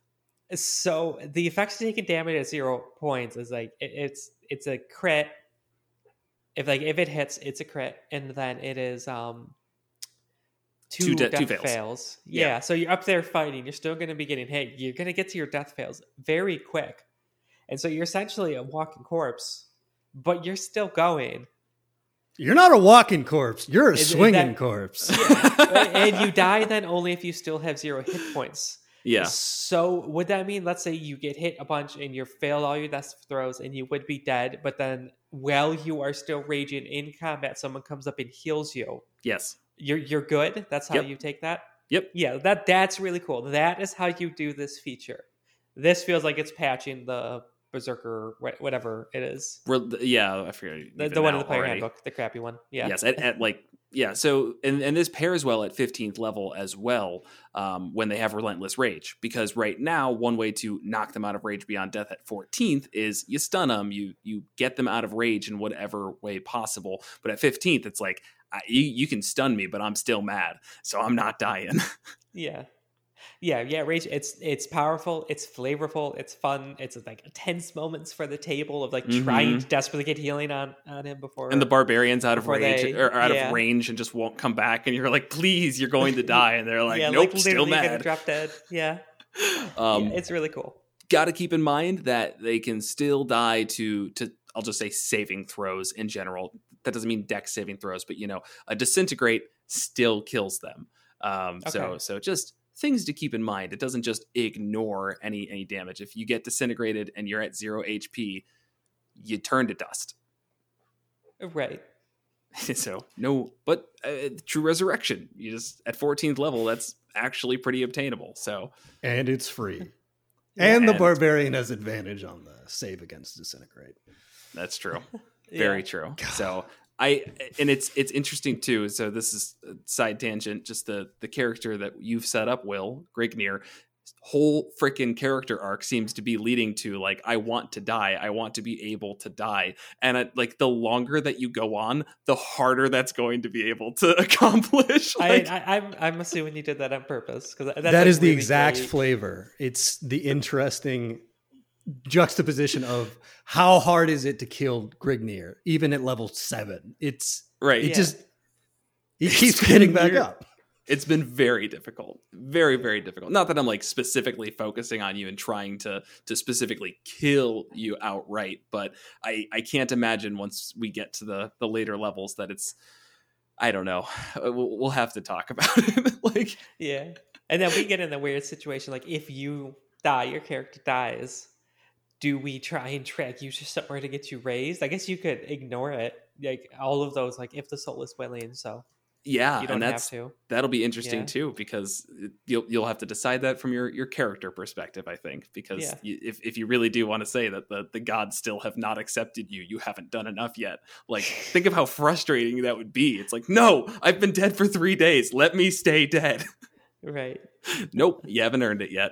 So the effects of taking damage at zero points is like it, it's it's a crit. If like if it hits, it's a crit, and then it is um two, Two de- death two fails. fails. Yeah. Yeah, so you're up there fighting. You're still going to be getting hit. You're going to get to your death fails very quick, and so you're essentially a walking corpse, but you're still going. You're not a walking corpse. You're a Is- is swinging that- corpse. And you die then only if you still have zero hit points. Yeah. So would that mean, let's say you get hit a bunch and you fail all your death throws and you would be dead, but then while you are still raging in combat, someone comes up and heals you. Yes. You're you're good. That's how Yep. you take that. Yep. Yeah, that that's really cool. That is how you do this feature. This feels like it's patching the Berserker, wh- whatever it is, We're, yeah, I forget. the, even the one in now the player already. handbook, the crappy one. Yeah. Yes, at, at like yeah. So and and this pairs well at fifteenth level as well, um, when they have Relentless Rage, because right now one way to knock them out of Rage Beyond Death at fourteenth is you stun them, you you get them out of rage in whatever way possible. But at fifteenth, it's like I, you you can stun me, but I'm still mad, so I'm not dying. Yeah. Yeah, yeah, rage. It's it's powerful. It's flavorful. It's fun. It's like tense moments for the table of like Mhm. trying to desperately get healing on on him before. And the barbarians out of Before rage they- or out yeah. of range and just won't come back, and you're like, please, you're going to die, and they're like, yeah, nope, like still literally gonna mad. drop dead. Yeah, Um, yeah, it's really cool. got to keep in mind that they can still die to to I'll just say saving throws in general. that doesn't mean dex saving throws, but you know, a disintegrate still kills them. Um, okay. So so just things to keep in mind. It doesn't just ignore any any damage. If you get disintegrated and you're at zero H P, you turn to dust. Right. So no, but uh, true resurrection. You just at fourteenth level, that's actually pretty obtainable. So and it's free, yeah, and the and barbarian has advantage on the save against disintegrate. That's true. Very yeah. true. So I and it's it's interesting too. So this is a side tangent. Just the the character that you've set up, Will Grignir. Whole freaking character arc seems to be leading to like, I want to die. I want to be able to die. And it, like the longer that you go on, the harder that's going to be able to accomplish. Like, I, I, I'm I'm assuming you did that on purpose because that like is the really exact great. flavor. It's the interesting juxtaposition of how hard is it to kill Grignir even at level seven. It's right. It yeah. just he keeps getting back weird. up. It's been very difficult, very, very difficult. Not that I'm like specifically focusing on you and trying to to specifically kill you outright, but I, I can't imagine once we get to the the later levels that it's, I don't know. We'll, we'll have to talk about it. Like, yeah. And then we get in the weird situation. Like if you die, your character dies. Do we try and drag you to somewhere to get you raised? I guess you could ignore it. Like all of those, like if the soul is willing, so. Yeah, you don't and that's have to. That'll be interesting yeah. too, because you'll you'll have to decide that from your, your character perspective, I think. Because yeah. you, if if you really do want to say that the, the gods still have not accepted you, you haven't done enough yet. Like, think of how frustrating that would be. It's like, no, I've been dead for three days. Let me stay dead. Right. Nope, you haven't earned it yet.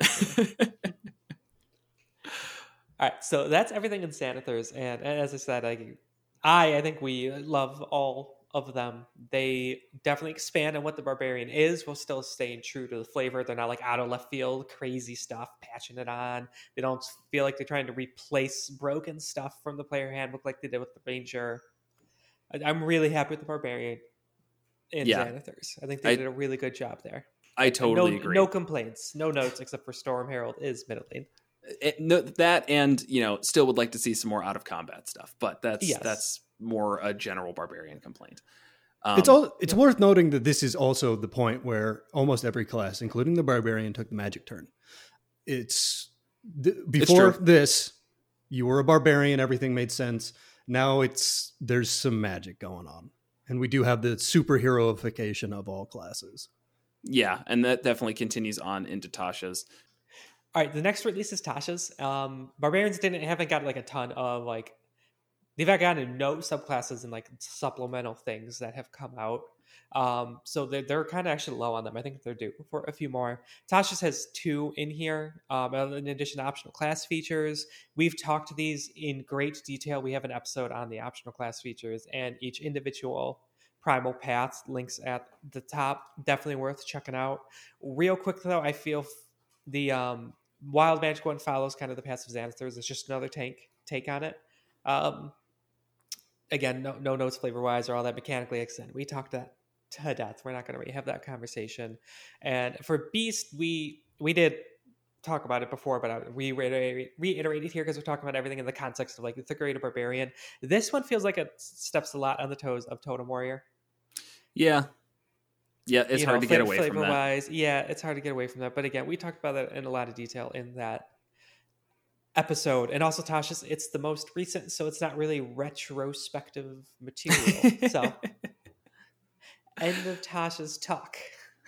All right, so that's everything in Xanathars, and as I said, I I I think we love all of them. They definitely expand on what the barbarian is while still staying true to the flavor. They're not like out of left field crazy stuff, patching it on. They don't feel like they're trying to replace broken stuff from the player handbook like they did with the ranger. I'm really happy with the barbarian in yeah. Xanathars. I think they I, did a really good job there. I totally no, agree. No complaints, no notes except for Storm Herald is middling. It, no, that and you know still would like to see some more out of combat stuff, but that's yes. that's more a general barbarian complaint. Um, it's all it's yeah. worth noting that this is also the point where almost every class, including the barbarian, took the magic turn. It's th- before it's this, you were a barbarian, everything made sense. Now it's there's some magic going on, and we do have the superheroification of all classes. Yeah, and that definitely continues on into Tasha's. All right, the next release is Tasha's. Um, Barbarians didn't haven't got like a ton of like they've gotten no subclasses and like supplemental things that have come out. Um, so they're, they're kind of actually low on them. I think they're due for a few more. Tasha's has two in here, um, in addition to optional class features. We've talked to these in great detail. We have an episode on the optional class features and each individual primal path links at the top. Definitely worth checking out. Real quick though, I feel the um, Wild Magic one follows kind of the passive Xanathars. It's just another tank take on it. Um, again, no, no notes flavor wise or all that mechanically extended. We talked that to death. We're not going to really have that conversation. And for Beast, we we did talk about it before, but I we reiterate, reiterated here because we're talking about everything in the context of like the Thickery Barbarian. This one feels like it steps a lot on the toes of Totem Warrior. Yeah. Yeah, it's you hard know, to get away flavor from that. Wise, yeah, it's hard to get away from that. But again, we talked about that in a lot of detail in that episode. And also Tasha's, it's the most recent, so it's not really retrospective material. So end of Tasha's talk.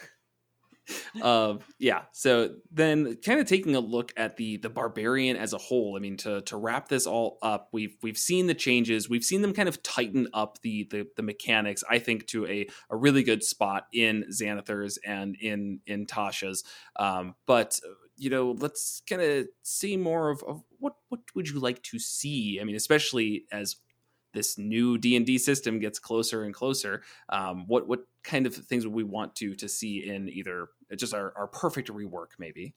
Uh, yeah. So then kind of taking a look at the the barbarian as a whole. I mean, to to wrap this all up, we've we've seen the changes. We've seen them kind of tighten up the the, the mechanics, I think, to a, a really good spot in Xanathar's and in in Tasha's. Um, but you know, let's kind of see more of, of what what would you like to see? I mean, especially as this new D and D system gets closer and closer. Um, what what kind of things would we want to to see in either just our, our perfect rework, maybe?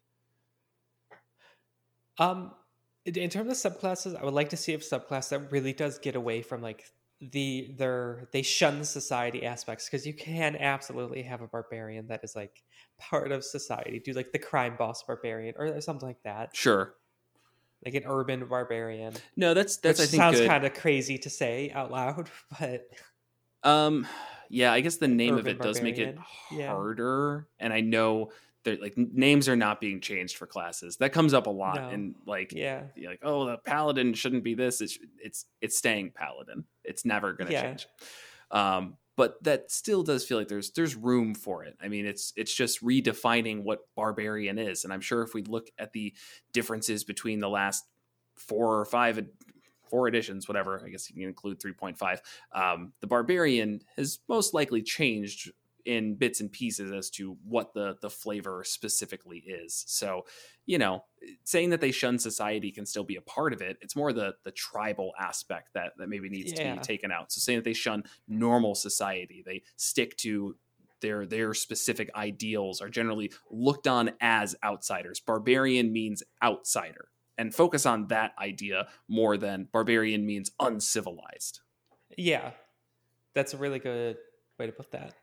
Um, in terms of subclasses, I would like to see a subclass that really does get away from like the their they shun society aspects, because you can absolutely have a barbarian that is like part of society, do like the crime boss barbarian or something like that. Sure. like an urban barbarian. No, that's that's which I think sounds good. kind of crazy to say out loud, but Um, yeah, I guess the name of urban it does make it barbarian. Yeah. harder, and I know that like n- names are not being changed for classes. That comes up a lot, No. and like, Yeah. you're like, oh, the paladin shouldn't be this. It's it's it's staying paladin. It's never going to Yeah. change. Um, but that still does feel like there's there's room for it. I mean, it's it's just redefining what barbarian is, and I'm sure if we look at the differences between the last four or five four editions, whatever, I guess you can include three point five, um, the barbarian has most likely changed in bits and pieces as to what the the flavor specifically is. So, you know, saying that they shun society can still be a part of it. It's more the the tribal aspect that that maybe needs Yeah. to be taken out. So saying that they shun normal society, they stick to their their specific ideals, are generally looked on as outsiders. Barbarian means outsider, and focus on that idea more than barbarian means uncivilized. Yeah. That's a really good way to put that.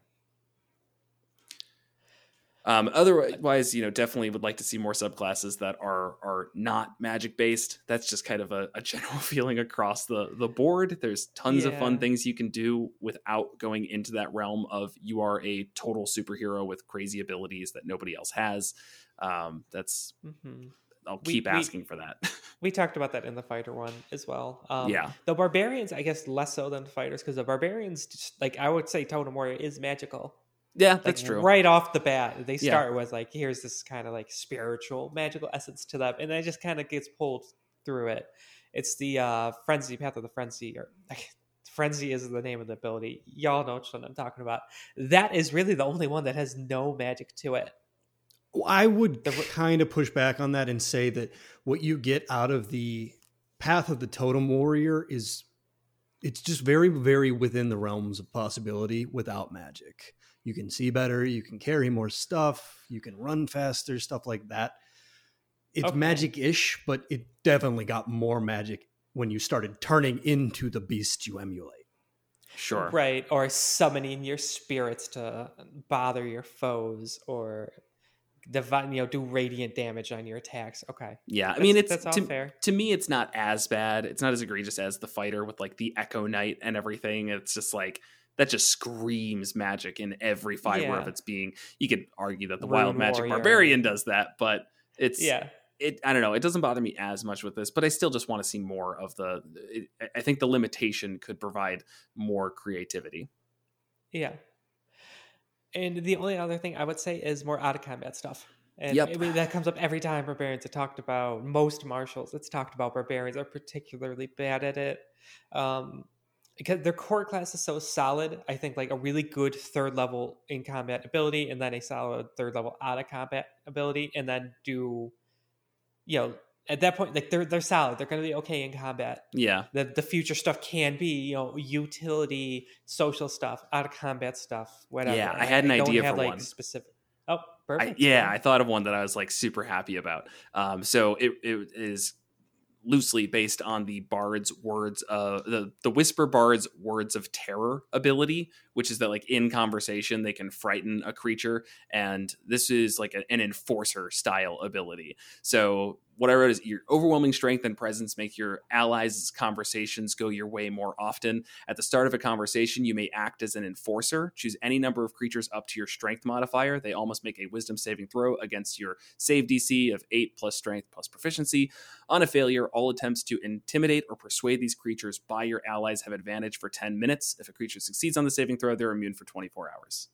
Um, otherwise, you know, definitely would like to see more subclasses that are are not magic based. That's just kind of a, a general feeling across the the board. There's tons of fun Yeah. things you can do without going into that realm of you are a total superhero with crazy abilities that nobody else has. Um, that's hmm I'll We- keep we- asking for that. We talked about that in the fighter one as well. Um, Yeah. The barbarians, I guess, less so than the fighters, because the barbarians, just, like I would say, Totem Warrior is magical. Yeah, Like, that's true. Right off the bat, they Yeah. start with like, here's this kind of like spiritual, magical essence to them, and then it just kind of gets pulled through it. It's the uh, frenzy, path of the frenzy, or like, frenzy is the name of the ability. Y'all know which one I'm talking about. That is really the only one that has no magic to it. I would The- kind of push back on that and say that what you get out of the path of the Totem Warrior is it's just very, very within the realms of possibility without magic. You can see better, you can carry more stuff, you can run faster, stuff like that. It's Okay. magic-ish, but it definitely got more magic when you started turning into the beast you emulate. Sure. Right, or summoning your spirits to bother your foes, or divine, you know, do radiant damage on your attacks. Okay, Yeah, I That's- mean, it's that's all to, fair. to me, it's not as bad. It's not as egregious as the fighter with like the Echo Knight and everything. It's just like that just screams magic in every fiber of Yeah. its being. You could argue that the Rune Wild Magic Warrior. Barbarian does that, but it's Yeah, it. I don't know. It doesn't bother me as much with this, but I still just want to see more of the. It, I think the limitation could provide more creativity. yeah. And the only other thing I would say is more out of combat stuff. And Yep. I mean, that comes up every time barbarians are talked about. Most martials, it's talked about. Barbarians are particularly bad at it. Um, because their core class is so solid. I think like a really good third level in combat ability, and then a solid third level out of combat ability, and then do, you know, at that point, like they're they're solid. They're going to be okay in combat. Yeah, The the future stuff can be, you know, utility, social stuff, out of combat stuff, whatever. Yeah, I And had an don't idea have, for like, one. Specific. Oh, I, perfect. yeah, I thought of one that I was like super happy about. Um, so it, it is loosely based on the Bard's words of the the Whisper Bard's words of terror ability, which is that like in conversation they can frighten a creature, and this is like a, an enforcer style ability. So what I wrote is your overwhelming strength and presence make your allies' conversations go your way more often. At the start of a conversation, you may act as an enforcer. Choose any number of creatures up to your strength modifier. They all must make a wisdom saving throw against your save D C of eight plus strength plus proficiency. On a failure, all attempts to intimidate or persuade these creatures by your allies have advantage for ten minutes. If a creature succeeds on the saving throw, they're immune for twenty-four hours.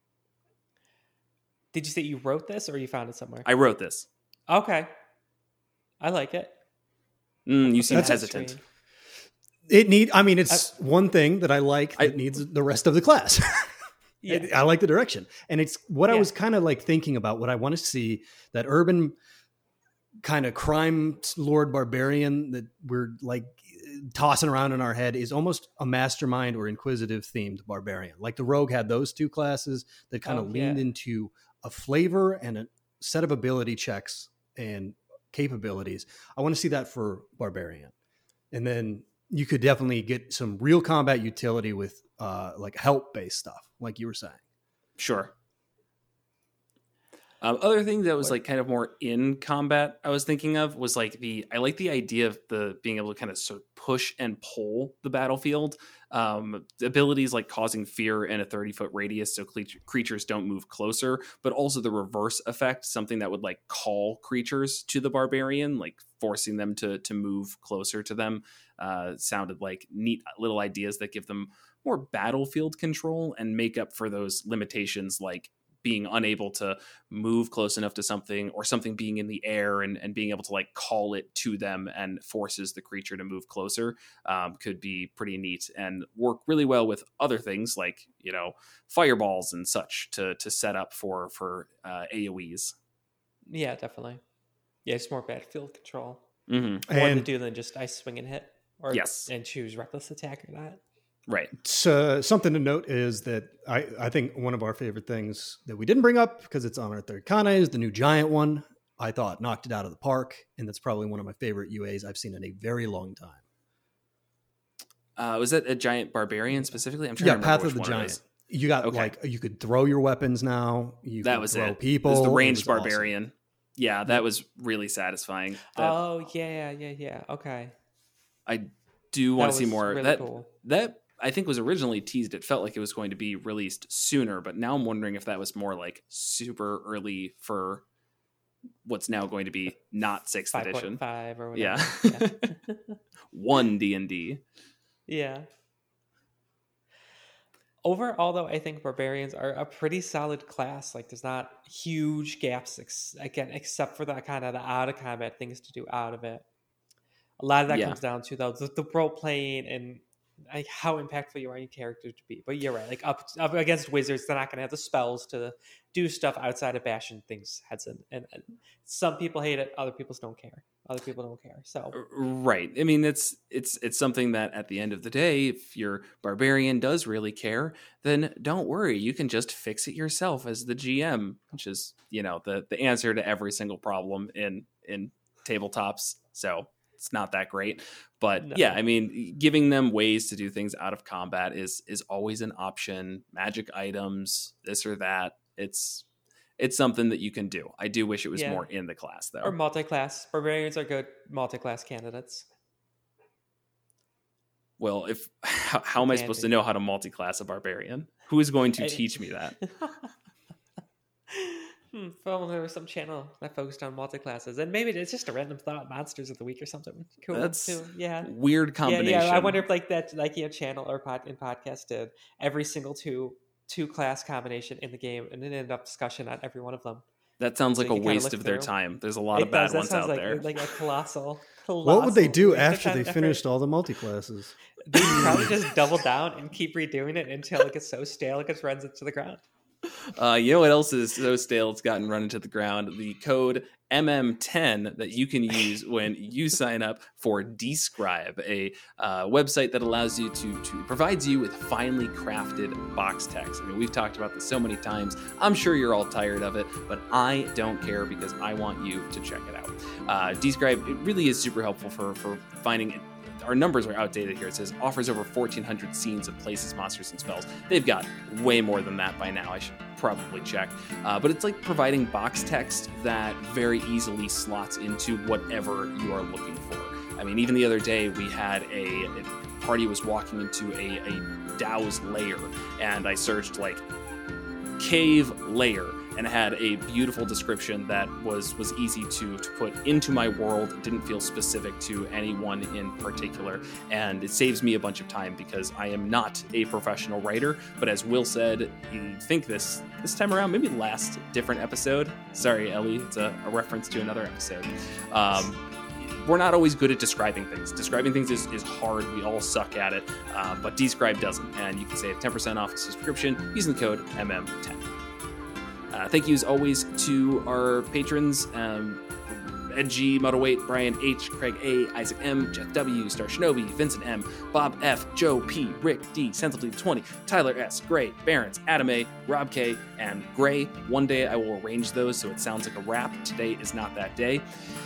Did you say you wrote this or you found it somewhere? I wrote this. Okay. I like it. Mm, you I'll seem put that on hesitant. screen. It need. I mean, it's one thing that I like that I- needs the rest of the class. Yeah. I like the direction, and it's what I Yeah. was kind of like thinking about. What I want to see, that urban kind of crime lord barbarian that we're like tossing around in our head is almost a mastermind or inquisitive themed barbarian. Like the rogue had those two classes that kind of Oh, leaned yeah. into a flavor and a set of ability checks and capabilities. I want to see that for barbarian, and then you could definitely get some real combat utility with uh, like help based stuff, like you were saying. Sure. Um, other thing that was like kind of more in combat I was thinking of was like the I like the idea of the being able to kind of sort of push and pull the battlefield. Um, abilities like causing fear in a thirty foot radius so cle- creatures don't move closer, but also the reverse effect, something that would like call creatures to the barbarian, like forcing them to to move closer to them. Uh, sounded like neat little ideas that give them more battlefield control and make up for those limitations like being unable to move close enough to something or something being in the air and, and being able to like call it to them and forces the creature to move closer um, could be pretty neat and work really well with other things like, you know, fireballs and such to, to set up for, for uh, A O Es. Yeah, definitely. Yeah, it's more battlefield control. Mm-hmm. More And- to do than just ice swing and hit or Yes. and choose reckless attack or not. Right. So something to note is that I, I think one of our favorite things that we didn't bring up because it's on our third Kana is the new giant one. I thought knocked it out of the park, and that's probably one of my favorite U As I've seen in a very long time. Uh, was that a giant barbarian specifically? I'm trying Yeah, to remember Path of which the one it Giant. is. You got Okay. like you could throw your weapons now. You That could was throw it. people. It was the It ranged was awesome. barbarian. Yeah, that was really satisfying. That, Oh yeah, yeah, yeah. Okay. I do want That to see was more. really that cool. that I think was originally teased. It felt like it was going to be released sooner, but now I'm wondering if that was more like super early for what's now going to be not sixth Five edition. point five or Yeah. whatever. Yeah. One D and D. Yeah. Overall, though, I think barbarians are a pretty solid class. Like, there's not huge gaps, ex- again, except for the kind of the out of combat things to do out of it. A lot of that Yeah. comes down to though the, the role playing and like how impactful you want your character to be. But you're right, like up up against wizards, they're not going to have the spells to do stuff outside of bashing things heads in. And, and some people hate it, other people don't care. Other people don't care. So Right. I mean, it's it's it's something that at the end of the day, if your barbarian does really care, then don't worry. You can just fix it yourself as the G M, which is, you know, the the answer to every single problem in in tabletops. So it's not that great. But No. yeah, I mean, giving them ways to do things out of combat is is always an option. Magic items, this or that. It's it's something that you can do. I do wish it was Yeah. more in the class though. or multi-class barbarians are good multi-class candidates. Well, if how, how am I supposed to Candy. know how to multi-class a barbarian? Who is going to I- teach me that? hmm, if only there was some channel that focused on multi-classes, and maybe it's just a random thought, monsters of the week or something. Cool, That's too. Yeah. Weird combination. Yeah, yeah. I wonder if like that, like your channel or pod in podcast did every single two two class combination in the game, and then ended up discussion on every one of them. that sounds so like you a can kinda waste look of their through. time. There's a lot It of bad does. That ones sounds out like there. like a colossal. colossal What would they do waste of after time they and effort. finished all the multi-classes? They'd probably just double down and keep redoing it until it gets so stale it gets runs into the ground. Uh, you know what else is so stale it's gotten run into the ground? The code M M ten that you can use when you sign up for Describe, a uh, website that allows you to, to provides you with finely crafted box text. I mean, we've talked about this so many times. I'm sure you're all tired of it, but I don't care because I want you to check it out. Uh, Describe, it really is super helpful for, for finding it. Our numbers are outdated here. It says offers over fourteen hundred scenes of places, monsters, and spells. They've got way more than that by now. I should probably check. Uh, but it's like providing box text that very easily slots into whatever you are looking for. I mean, even the other day we had a, a party was walking into a, a Dow's lair, and I searched like cave lair, and it had a beautiful description that was was easy to to put into my world. It didn't feel specific to anyone in particular, and it saves me a bunch of time because I am not a professional writer. But as Will said, you think this this time around, maybe last different episode. Sorry, Ellie, it's a, a reference to another episode. Um, we're not always good at describing things. Describing things is, is hard. We all suck at it, uh, but Describe doesn't, and you can save ten percent off a subscription using the code M M ten. Uh, thank you as always to our patrons, um, Ed G, Moto8, Brian H, Craig A, Isaac M, Jeff W, Star Shinobi, Vincent M, Bob F, Joe P, Rick D, Sensibly twenty, Tyler S, Gray, Barons, Adam A, Rob K, and Gray. One day I will arrange those so it sounds like a rap. Today is not that day.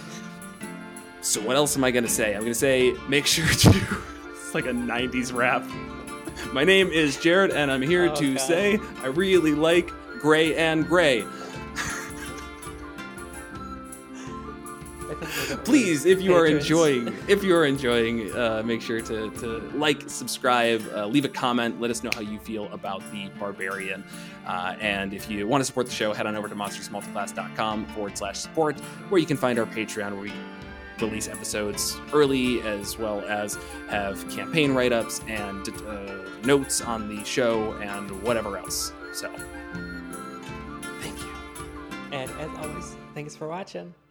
So what else am I going to say? I'm going to say make sure to... It's like a nineties rap. My name is Jared, and I'm here Oh, to God. say I really like Gray and Gray. Please, if you are Patrons. enjoying, if you are enjoying, uh, make sure to, to like, subscribe, uh, leave a comment. Let us know how you feel about the Barbarian. Uh, and if you want to support the show, head on over to monstersmulticlass.com forward slash support, where you can find our Patreon, where we release episodes early, as well as have campaign write-ups and uh, notes on the show and whatever else. So, thank you. And as always, thanks for watching.